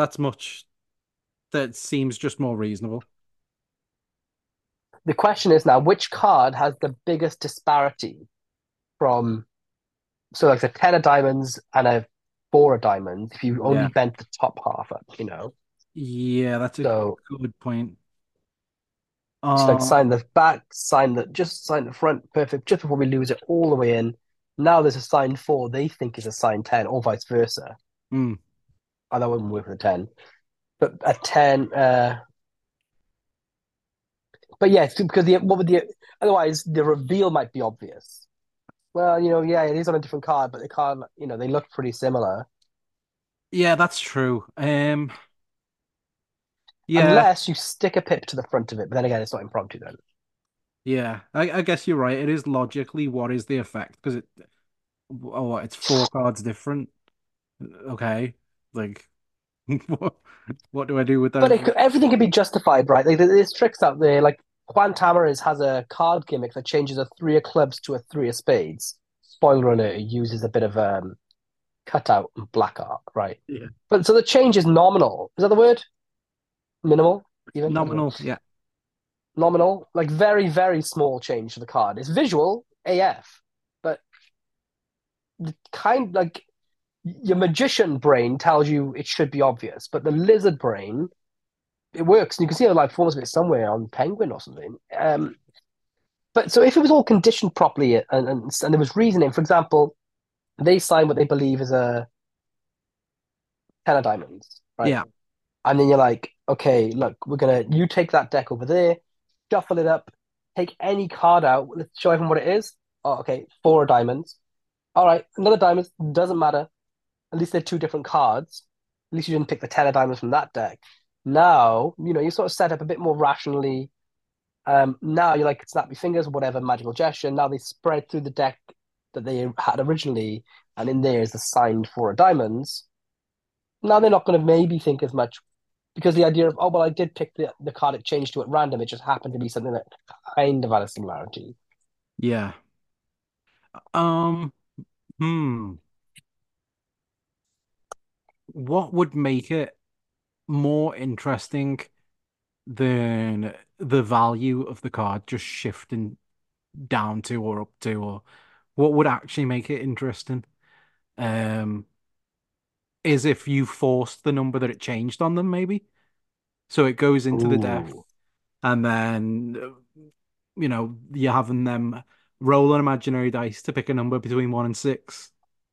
That seems just more reasonable. The question is now, which card has the biggest disparity from so like a 10 of diamonds and a 4 of diamonds if you only Yeah. bent the top half up. Yeah, that's a So good point. it's like sign Um, the back, just sign the front, perfect, just before we lose it all the way in. Now there's a sign 4 they think is a sign 10, or vice versa. mm, I that wouldn't work with a 10. But a 10, but yeah, because otherwise the reveal might be obvious. Well, yeah, it is on a different card, but they look pretty similar. yeah, that's true. Yeah, Unless you stick a pip to the front of it, but then again, it's not impromptu then. yeah. I guess you're right. It is logically what is the effect? Because it's four cards different. Okay, like what, what do I do with But that? everything can be justified, right? Like, there's tricks out there. Like Juan Tamariz has a card gimmick that changes a 3 of clubs to a 3 of spades. Spoiler alert: it uses a bit of cutout and black art, right? Yeah. But so the change is nominal. Is that the word? Minimal, even? I don't know. Nominal, yeah. Nominal, like very, very small change to the card. It's visual AF, but the kind like your magician brain tells you it should be obvious, but the lizard brain it works, and you can see a like performance of it somewhere on Penguin or something. But so if it was all conditioned properly and there was reasoning, for example, they sign what they believe is a 10 of diamonds, right? Yeah. And then you're like, okay, look, you take that deck over there, shuffle it up, take any card out, let's show everyone what it is. Oh, okay, 4 of diamonds. All right, another diamond doesn't matter. At least they're 2 different cards. At least you didn't pick the 10 of diamonds from that deck. Now, you sort of set up a bit more rationally. Now you're like snap your fingers, whatever magical gesture. Now they spread through the deck that they had originally, and in there is the signed 4 of diamonds. Now they're not going to maybe think as much because the idea of, oh, well, I did pick the card it changed to at random. It just happened to be something that kind of had a similarity. Yeah. Um, hmm. What would make it more interesting than the value of the card just shifting down to or up to, or what would actually make it interesting? Um, is if you forced the number that it changed on them, maybe. So it goes into the deck, Ooh. and then you're having them roll an imaginary dice to pick a number between 1 and 6,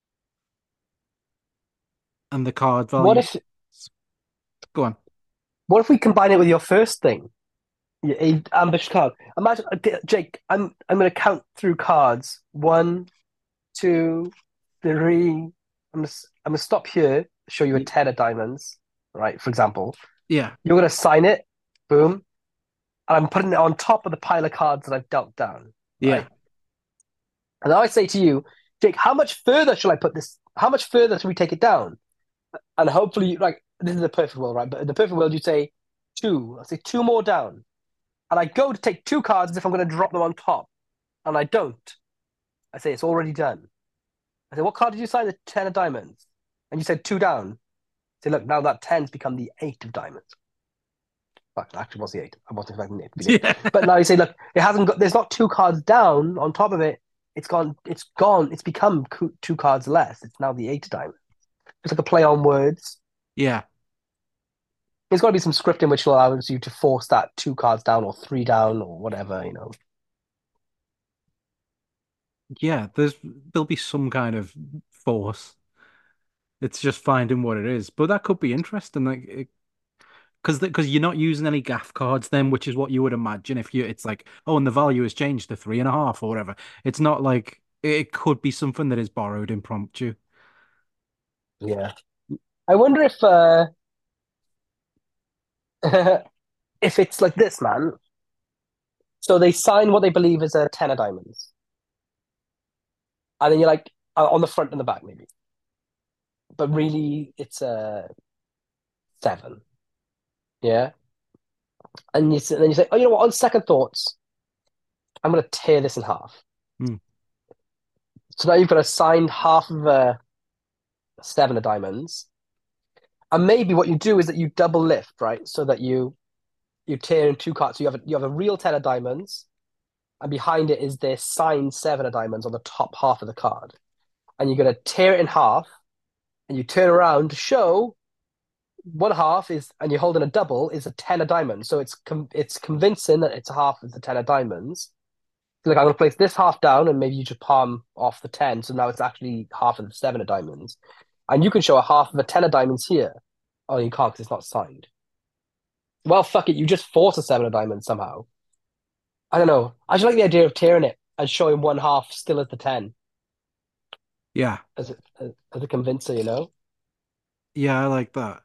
and the card What value. if Go on. what if we combine it with your first thing? A ambushed card. Imagine, Jake. I'm going to count through cards. 1, 2, 3. I'm gonna stop here. Show you a Y- 10 of diamonds, right? For example, Yeah, you're gonna sign it. Boom, and I'm putting it on top of the pile of cards that I've dealt down, yeah, right? And now I say to you, Jake, how much further shall I put this? How much further should we take it down? And hopefully, like this is the perfect world, right? But in the perfect world, you say two. I say two more down, and I go to take two cards as if I'm going to drop them on top, and I don't. I say it's already done. I say, what card did you sign? The ten of diamonds, and you said two down. I say, look, now that ten's become the eight of diamonds. Fuck, it actually was the eight. I wasn't expecting it to be the eight. Yeah. But now you say, look, it hasn't got. There's not two cards down on top of it. It's gone. It's gone. It's become two cards less. It's now the eight of diamonds. It's like a play on words. Yeah. There's got to be some scripting which allows you to force that two cards down or three down or whatever, you know. Yeah, there'll be some kind of force. It's just finding what it is. But that could be interesting, like because you're not using any gaff cards then, which is what you would imagine if you it's like, oh, and the value has changed to 3.5 or whatever. It's not like it could be something that is borrowed impromptu. Yeah. I wonder if it's like this, man. So they sign what they believe is a ten of diamonds. And then you're like on the front and the back, maybe. But really it's a seven. Yeah. And then you say, oh, you know what, on second thoughts, I'm gonna tear this in half. Hmm. So now you've got a signed half of a seven of diamonds. And maybe what you do is that you double lift, right? So that you tear in two cards. So you have a real ten of diamonds, and behind it is this signed seven of diamonds on the top half of the card. And you're gonna tear it in half, and you turn around to show one half is, and you're holding a double is a ten of diamonds. So it's convincing that it's a half of the ten of diamonds. So like I'm gonna place this half down, and maybe you just palm off the ten. So now it's actually half of the seven of diamonds, and you can show a half of a ten of diamonds here. Oh, you can't because it's not signed. Well, fuck it. You just force a seven of diamonds somehow. I don't know. I just like the idea of tearing it and showing one half still at the 10 Yeah. as a convincer, you know? Yeah, I like that.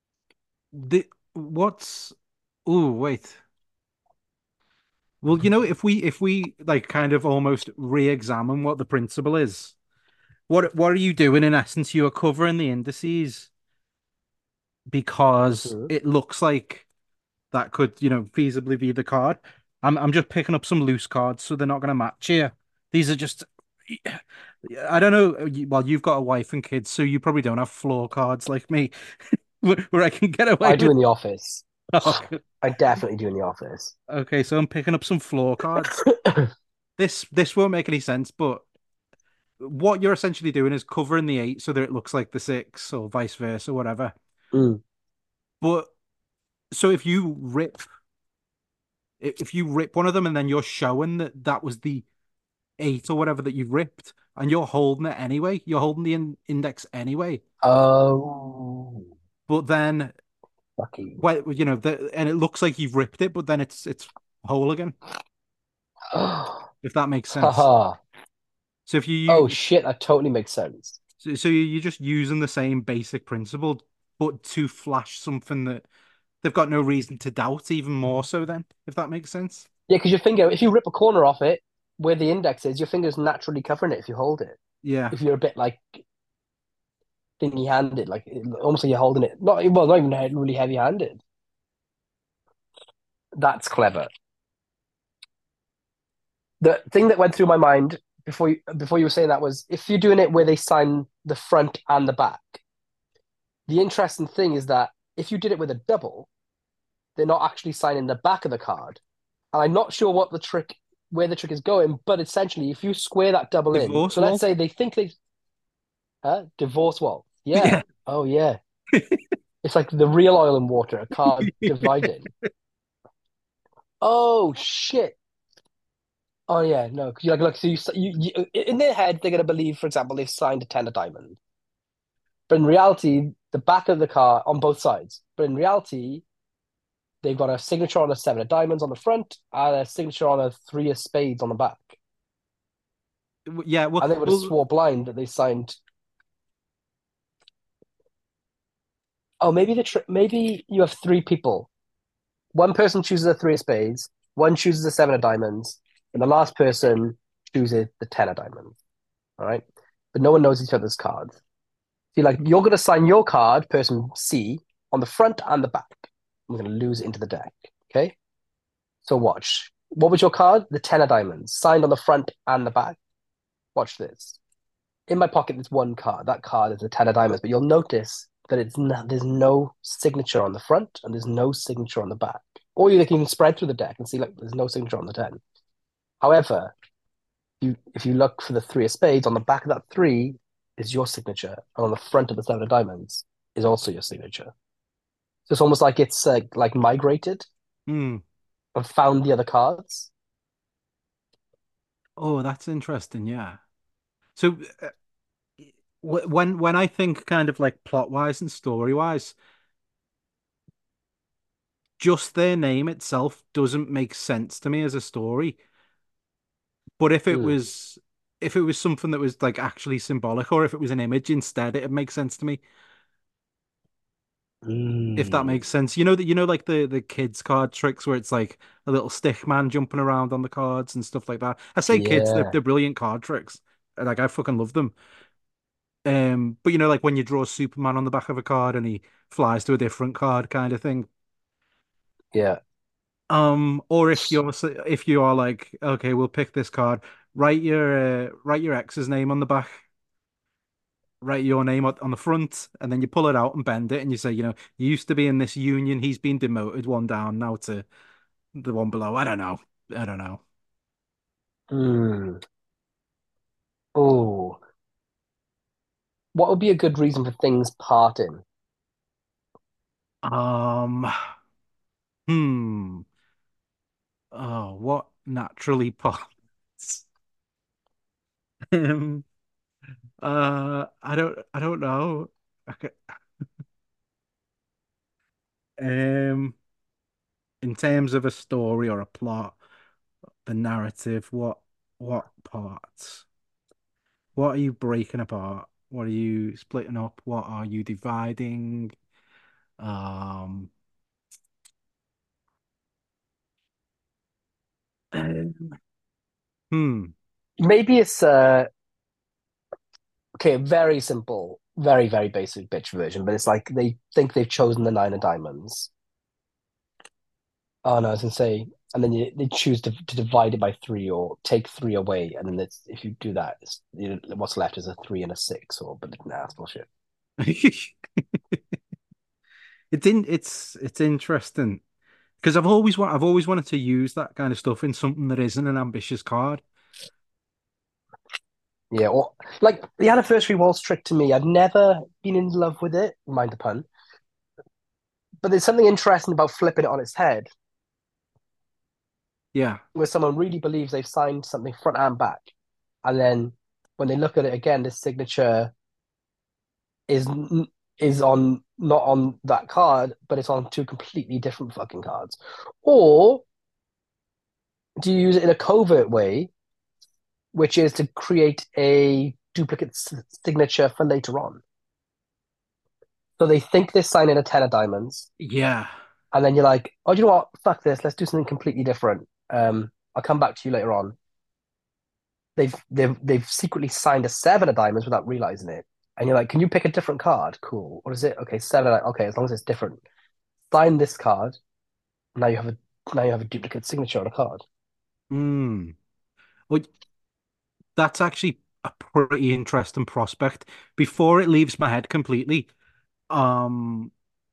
What's oh wait. Well, if we like kind of almost re-examine what the principle is, what are you doing in essence? You are covering the indices because Mhm. it looks like that could, feasibly be the card. I'm just picking up some loose cards, so they're not going to match here. These are just, I don't know. Well, you've got a wife and kids, so you probably don't have floor cards like me, where I can get away I do with. in the office. Oh, I definitely do in the office. okay, so I'm picking up some floor cards. This won't make any sense, but what you're essentially doing is covering the eight so that it looks like the six, or vice versa, whatever. Mm. But so if you rip one of them and then you're showing that that was the eight or whatever that you've ripped, and you're holding it anyway. You're holding the index anyway. Oh, But then, lucky. well, and it looks like you've ripped it, but then it's whole again. If that makes sense. Haha. So if you Oh use, shit, that totally makes sense. so you're just using the same basic principle, but to flash something that they've got no reason to doubt even more so. Then, if that makes sense. Yeah, because your finger, if you rip a corner off it where the index is, your finger's naturally covering it if you hold it. Yeah. If you're a bit like thingy handed, like almost like you're holding it. Not even really heavy handed. That's clever. The thing that went through my mind before you were saying that was if you're doing it where they sign the front and the back, the interesting thing is that if you did it with a double, they're not actually signing the back of the card. And I'm not sure where the trick is going, but essentially, if you square that double in, Divorce so let's wall. say they think they divorce wall. Yeah. Yeah. Oh yeah. It's like the real oil and water, a card dividing. Oh shit. Oh yeah, no. 'Cause you like, look, so you in their head they're gonna believe, for example, they've signed a ten of diamond, but in reality, the back of the car on both sides. But in reality, they've got a signature on a seven of diamonds on the front and a signature on a three of spades on the back, Yeah. Well, and they would have well, swore blind that they signed. Oh, maybe you have three people. One person chooses a three of spades, one chooses a seven of diamonds, and the last person chooses the ten of diamonds. All right, but no one knows each other's cards. See, like you're gonna sign your card, person C, on the front and the back. I'm going to lose it into the deck. Okay. So watch. What was your card? The 10 of diamonds, signed on the front and the back. Watch this. In my pocket, there's one card. That card is the 10 of diamonds, but you'll notice that there's no signature on the front and there's no signature on the back. Or you can spread through the deck and see, like, there's no signature on the 10. However, if you look for the three of spades, on the back of that three is your signature, and on the front of the 7 of diamonds is also your signature. So it's almost like it's like migrated Hmm. and found the other cards. Oh, that's interesting. Yeah. So when I think kind of like plot wise and story wise, just their name itself doesn't make sense to me as a story. But Mm. if it was something that was like actually symbolic, or if it was an image instead, it'd make sense to me. If that Mm. makes sense. Like the kids card tricks where it's like a little stick man jumping around on the cards and stuff like that. I say kids, Yeah, they're brilliant card tricks. Like I fucking love them. But like when you draw Superman on the back of a card and he flies to a different card kind of thing. yeah. Or if you are like, okay, we'll pick this card, write your ex's name on the back, write your name on the front, and then you pull it out and bend it, and you say, you used to be in this union, he's been demoted one down now to the one below. I don't know. I don't know. Mm. Oh, what would be a good reason for things parting? Um, hmm. Oh, what naturally parts? Um, I don't know. Okay. Um, in terms of a story or a plot, the narrative, what parts? What are you breaking apart? What are you splitting up? What are you dividing? Um, um, hmm. Maybe it's okay, very simple, very basic bitch version, but it's like they think they've chosen the 9 of diamonds. Oh no, I was gonna say, and then they choose to divide it by three or take three away, and then it's, if you do that, what's left is a 3 and a 6, or but nah, that's bullshit. It's interesting because I've always wanted to use that kind of stuff in something that isn't an ambitious card. Yeah, or like the anniversary waltz trick to me, I've never been in love with it, mind the pun. But there's something interesting about flipping it on its head, Yeah. where someone really believes they've signed something front and back, and then when they look at it again, this signature is is on not on that card, but it's on two completely different fucking cards. Or do you use it in a covert way, which is to create a duplicate signature for later on? So they think they're signing a 10 of diamonds, Yeah. and then you're like, oh, do you know what? Fuck this. Let's do something completely different. I'll come back to you later on. They've secretly signed a 7 of diamonds without realizing it. And you're like, can you pick a different card? Cool. What is it? Okay, seven. Okay, as long as it's different. Sign this card. Now you have a now you have a duplicate signature on a card. Hmm. Well, that's actually a pretty interesting prospect. Before it leaves my head completely, um,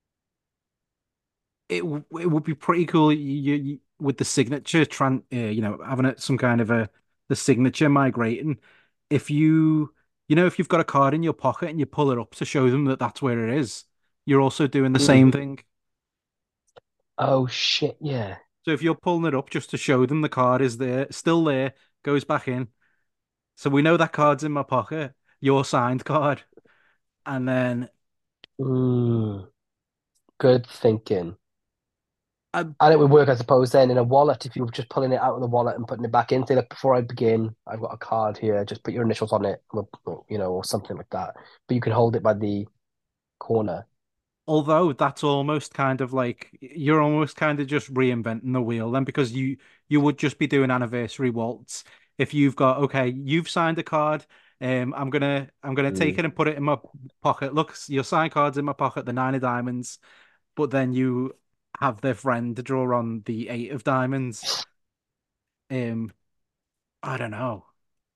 it would be pretty cool with the signature having it some kind of a the signature migrating. If if you've got a card in your pocket and you pull it up to show them that that's where it is, you're also doing the Mm. same thing. Oh shit! Yeah. So if you're pulling it up just to show them the card is there, still there, goes back in. So we know that card's in my pocket, your signed card, and then Mm. Good thinking. uh, And it would work, I suppose, then in a wallet if you were just pulling it out of the wallet and putting it back in. Say, like, before I begin, I've got a card here. Just put your initials on it, or something like that. But you can hold it by the corner. although that's almost kind of like you're almost kind of just reinventing the wheel then because you would just be doing anniversary waltz if you've got okay you've signed a card I'm gonna take Mm. it and put it in my pocket look your signed card's in my pocket the 9 of diamonds but then you have their friend draw on the eight of diamonds. Um, I don't know.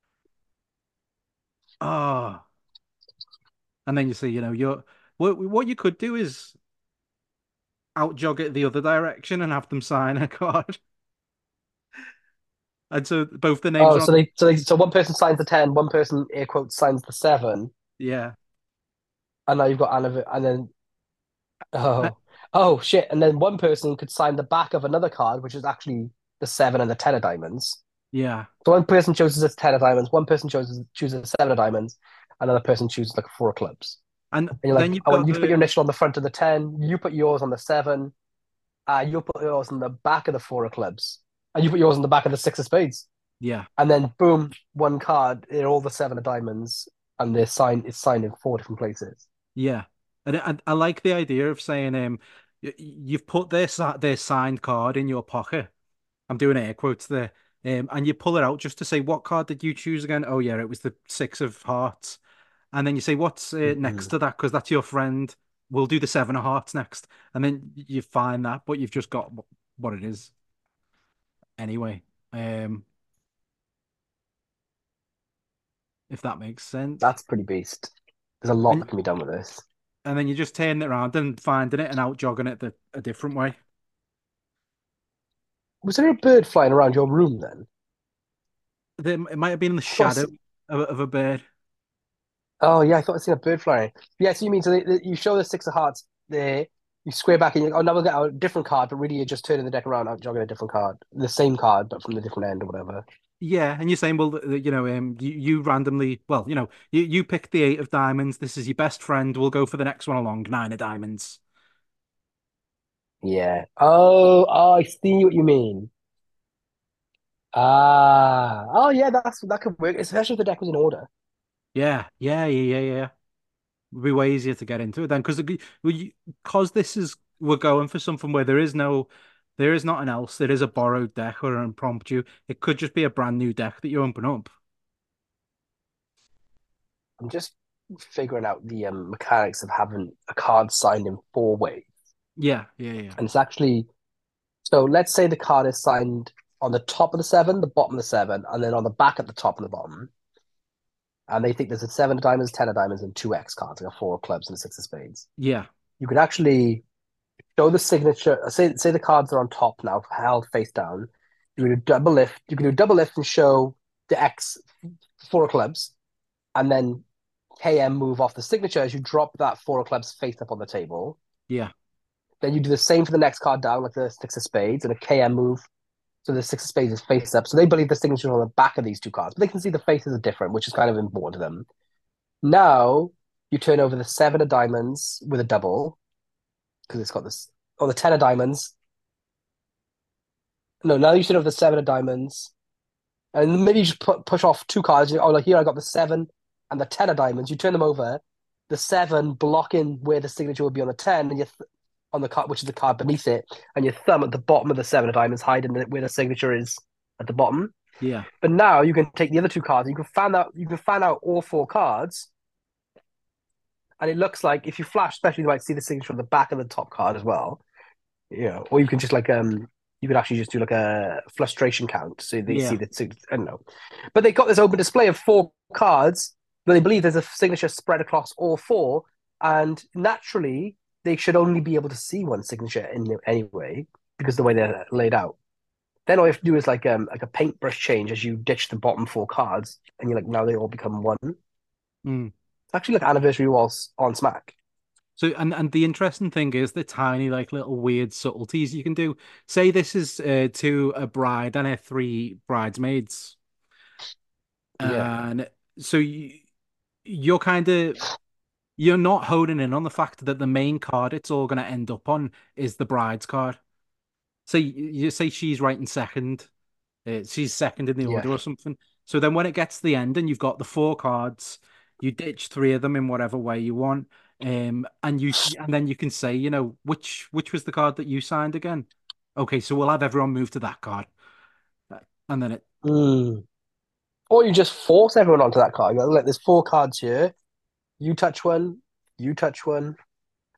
Oh, and then you see, you're what you could do is out jog it the other direction and have them sign a card. And so both the names Oh, are so on. so one person signs the 10, one person air quotes signs the 7, Yeah. and now you've got and then Uh, oh shit, and then one person could sign the back of another card, which is actually the 7 and the 10 of diamonds. Yeah. So one person chooses a 10 of diamonds, one person chooses a 7 of diamonds, another person chooses like a 4 of clubs. And And you're like, then you've I want got you to put the your initial on the front of the 10, you put yours on the 7, you'll put yours on the back of the 4 of clubs, and you put yours on the back of the 6 of spades. yeah. And then boom, one card, they're all the 7 of diamonds, and it's signed in 4 different places. Yeah. And I like the idea of saying you've put their signed card in your pocket. I'm doing air quotes there. And you pull it out just to say, what card did you choose again? Oh yeah, it was the six of hearts. And then you say, what's next Mhm. to that? Because that's your friend. We'll do the seven of hearts next. And then you find that, but you've just got what it is anyway. Um, if that makes sense. That's pretty beast. There's a lot And that can be done with this. and then you just turn it around and finding it and out jogging it a different way. Was there a bird flying around your room then? It might have been in the I thought I shadow of a bird. Oh yeah, I thought I seen a bird flying. Yeah, so you mean so you show the 6 of hearts there, you square back and oh now we'll get out a different card, but really you're just turning the deck around, out jogging a different card, the same card but from the different end or whatever. Yeah, and you're saying, well, you randomly, well, you pick the eight of diamonds. This is your best friend. We'll go for the next one along, nine of diamonds. Yeah. Oh, I see what you mean. Oh yeah, that could work, especially if the deck was in order. Yeah, yeah, yeah, yeah, yeah. Would be way easier to get into it then, because this is we're going for something where there is nothing else. There is a borrowed deck or an impromptu. It could just be a brand new deck that you open up. I'm just figuring out the mechanics of having a card signed in 4 ways. Yeah, yeah, yeah, And it's actually so let's say the card is signed on the top of the 7, the bottom of the 7, and then on the back at the top and the bottom. And they think there's a 7 of diamonds, 10 of diamonds, and two X cards, like a 4 of clubs and a 6 of spades. yeah, You could actually show the signature. Say the cards are on top now, held face down. You can do double lift. You can do double lift and show the X 4 of clubs, and then KM move off the signature as you drop that 4 of clubs face up on the table. yeah, Then you do the same for the next card down, like the 6 of spades, and a KM move. So the 6 of spades is face up. So they believe the signature is on the back of these two cards, but they can see the faces are different, which is kind of important to them. Now you turn over the 7 of diamonds with a double because it's got this, or the 10 of diamonds. No, now you turn over the 7 of diamonds, and maybe you just push off two cards. Oh, like here I got the 7 and the 10 of diamonds. You turn them over, the 7 blocking where the signature would be on the 10, and on the card, which is the card beneath it, and your thumb at the bottom of the 7 of diamonds, hiding where the signature is at the bottom. yeah, But now you can take the other two cards, and you can fan out all 4 cards, and it looks like if you flash, especially you might see the signature on the back of the top card as well. Or you can just you could actually just do like a frustration count, so they see yeah, the I don't know, but they got this open display of 4 cards, but they believe there's a signature spread across all 4, and naturally they should only be able to see one signature in there anyway because the way they're laid out. Then all you have to do is like a paintbrush change as you ditch the bottom 4 cards, and you're like now they all become one. It's mm. actually like anniversary walls on Smack. So and the interesting thing is the tiny like little weird subtleties you can do. Say this is to a bride and her three bridesmaids, Yeah, and so you're kind of you're not honing in on the fact that the main card it's all going to end up on is the bride's card. So you say she's right in second, she's second in the yeah. order or something. So then when it gets to the end and you've got the 4 cards, you ditch 3 of them in whatever way you want. And then you can say, which was the card that you signed again? Okay, so we'll have everyone move to that card. And then it Mm. Or you just force everyone onto that card. You go, look, there's 4 cards here. You touch one, you touch one.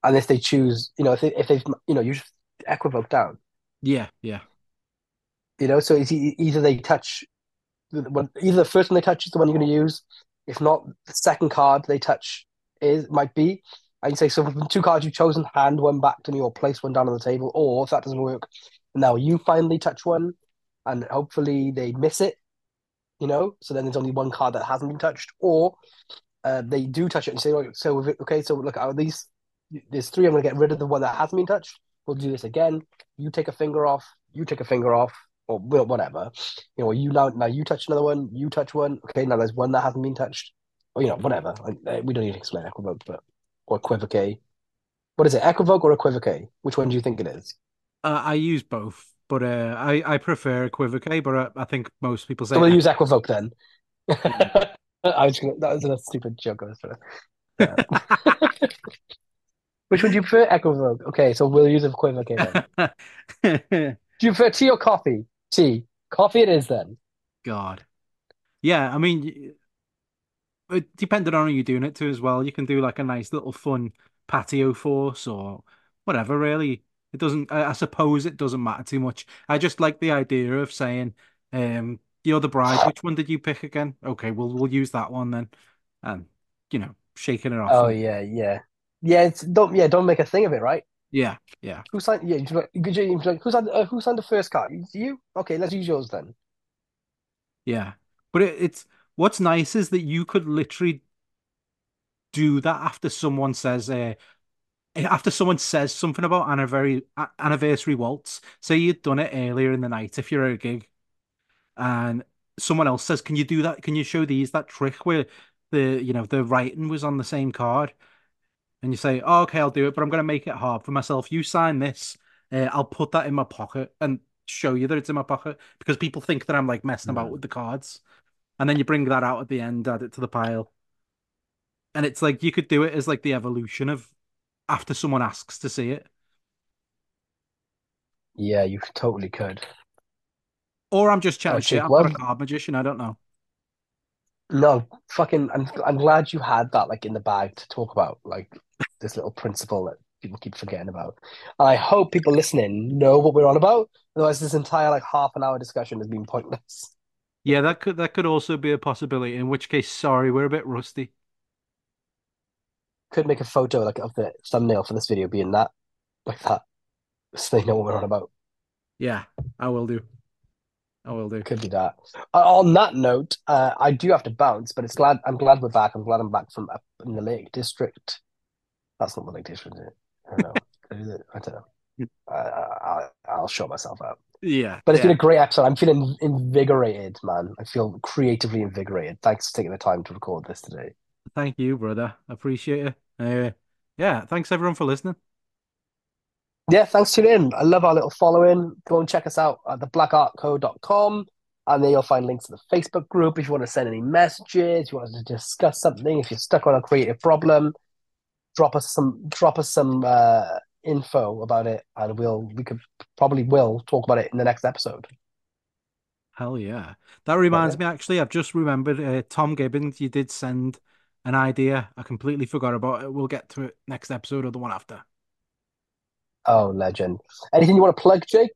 And if they choose, if they've, you just equivoke down, Yeah, yeah. so it's either they touch either the first one they touch is the one you're going to use. If not, the second card they touch might be. I can say, so from two cards you've chosen, hand one back to me or place one down on the table. Or if that doesn't work, now you finally touch one, and hopefully they miss it. So then there's only one card that hasn't been touched, or they do touch it and say, okay, so look, out of these, there's three. I'm going to get rid of the one that hasn't been touched. We'll do this again. You take a finger off. You take a finger off, or whatever. You now you touch another one. You touch one. Okay, now there's one that hasn't been touched. Or whatever. We don't need to explain equivoke, but or equivocate. What is it? Equivoke or equivocate? Which one do you think it is? I use both, but I prefer equivocate, but I think most people So say we'll use equivoke then. yeah. That was a stupid joke. I was trying to, Which one do you prefer? Equivoke. Okay, so we'll use equivocate then. Do you prefer tea or coffee? Tea. Coffee it is then. God. Yeah, I mean, depending on who you're doing it to as well, you can do like a nice little fun patio force or whatever, really. It doesn't, I suppose it doesn't matter too much. I just like the idea of saying, the other bride, which one did you pick again? Okay, we'll use that one then. And, shaking it off Oh and yeah, yeah. Yeah, don't make a thing of it, right? yeah, yeah, Who signed who signed the first card? You? Okay, let's use yours then. yeah. But it's what's nice is that you could literally do that after someone says something about anniversary waltz, say you'd done it earlier in the night if you're at a gig, and someone else says, "Can you do that? Can you show that trick where the writing was on the same card?" And you say, "Oh, okay, I'll do it, but I'm going to make it hard for myself. You sign this, I'll put that in my pocket and show you that it's in my pocket because people think that I'm like messing about Hmm. with the cards." And then you bring that out at the end, add it to the pile, and it's like you could do it as like the evolution of after someone asks to see it. Yeah, you totally could. Or I'm just Oh, chatting shit. Jake, I'm not well, a card magician. I don't know. no, fucking, I'm glad you had that like in the bag to talk about, like this little principle that people keep forgetting about. And I hope people listening know what we're on about. Otherwise, this entire like half an hour discussion has been pointless. Yeah, that could also be a possibility. In which case, sorry, we're a bit rusty. Could make a photo like of the thumbnail for this video being that like that, so they know what we're on about. Yeah, I will do. I will do. Could be that. On that note, I do have to bounce, but I'm glad we're back. I'm glad I'm back from up in the Lake District. That's not the Lake District, is it? I don't know. I don't know. I'll show myself out. Yeah, But it's been yeah. a great episode. I'm feeling invigorated, man. I feel creatively invigorated. Thanks for taking the time to record this today. Thank you, brother. I appreciate it. Yeah, thanks everyone for listening. Yeah, thanks for tuning in. I love our little following. Go and check us out at theblackartco.com. And then you'll find links to the Facebook group if you want to send any messages, you want us to discuss something, if you're stuck on a creative problem, drop us some info about it, and we could probably will talk about it in the next episode. Hell yeah. That But reminds yeah. me, actually, I've just remembered Tom Gibbons, you did send an idea. I completely forgot about it. We'll get to it next episode or the one after. Oh, legend. Anything you want to plug, Jake?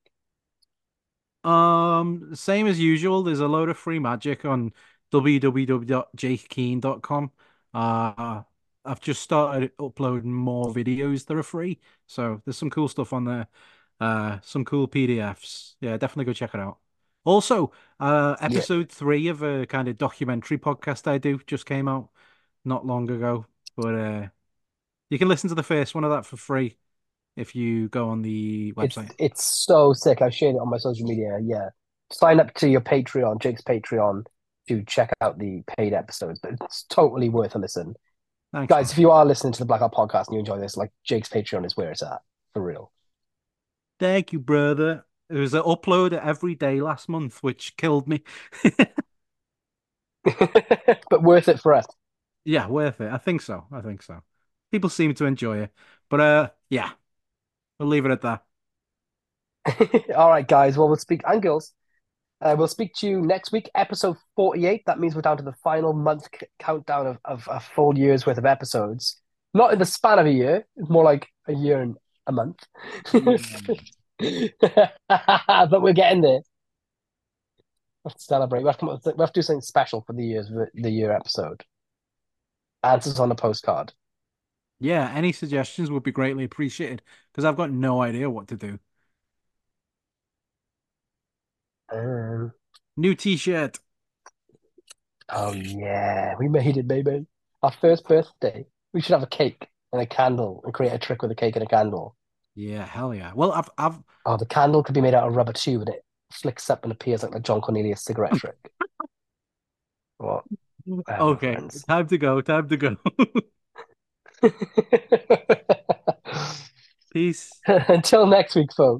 Same as usual, there's a load of free magic on www.jakekeen.com. Uh, I've just started uploading more videos that are free, so there's some cool stuff on there. Some cool PDFs. Yeah, definitely go check it out. Also, Yeah, episode 3 of a kind of documentary podcast I do just came out not long ago, but you can listen to the first one of that for free if you go on the website. it's so sick. I've shared it on my social media. Yeah, sign up to your Patreon, Jake's Patreon, to check out the paid episodes. But it's totally worth a listen, Thanks, guys. man. If you are listening to the Blackout podcast and you enjoy this, like Jake's Patreon is where it's at for real. Thank you, brother. There was an upload every day last month, which killed me. But worth it for us. Yeah, worth it. I think so. I think so. People seem to enjoy it. But yeah, we'll leave it at that. All right, guys. Well, we'll speak and girls. We'll speak to you next week, episode 48. That means we're down to the final month countdown of a full year's worth of episodes. Not in the span of a year. It's more like a year and a month. Yeah. But we're getting there. We have to celebrate. We have to do something special for the year episode. Answers on a postcard. Yeah, any suggestions would be greatly appreciated because I've got no idea what to do. Um, New t-shirt. oh yeah, we made it, baby. Our first birthday. We should have a cake and a candle and create a trick with a cake and a candle. Yeah, hell yeah. Well, I've Oh, the candle could be made out of rubber too, and it flicks up and appears like the John Cornelius cigarette trick. What? Whatever, okay. friends. Time to go. Time to go. Peace. Until next week, folks.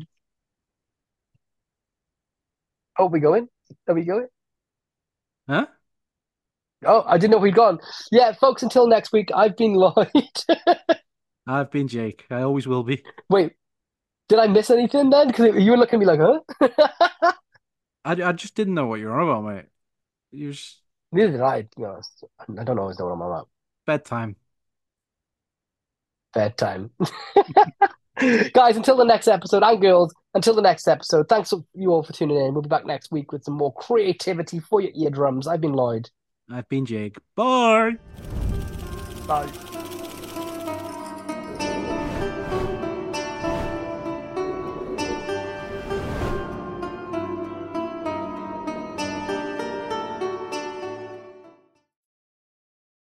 Oh, we going? Are we going? Huh? Oh, I didn't know we'd gone. Yeah, folks, until next week, I've been Lloyd. I've been Jake. I always will be. Wait, did I miss anything then? Because you were looking at me like, huh? I just didn't know what you're on about, mate. You're just Neither did I, to be honest. I don't always know what I'm about. bedtime. Bedtime. Guys, until the next episode, and girls, until the next episode, thanks you all for tuning in. We'll be back next week with some more creativity for your eardrums. I've been Lloyd. I've been Jake. Bye. Bye.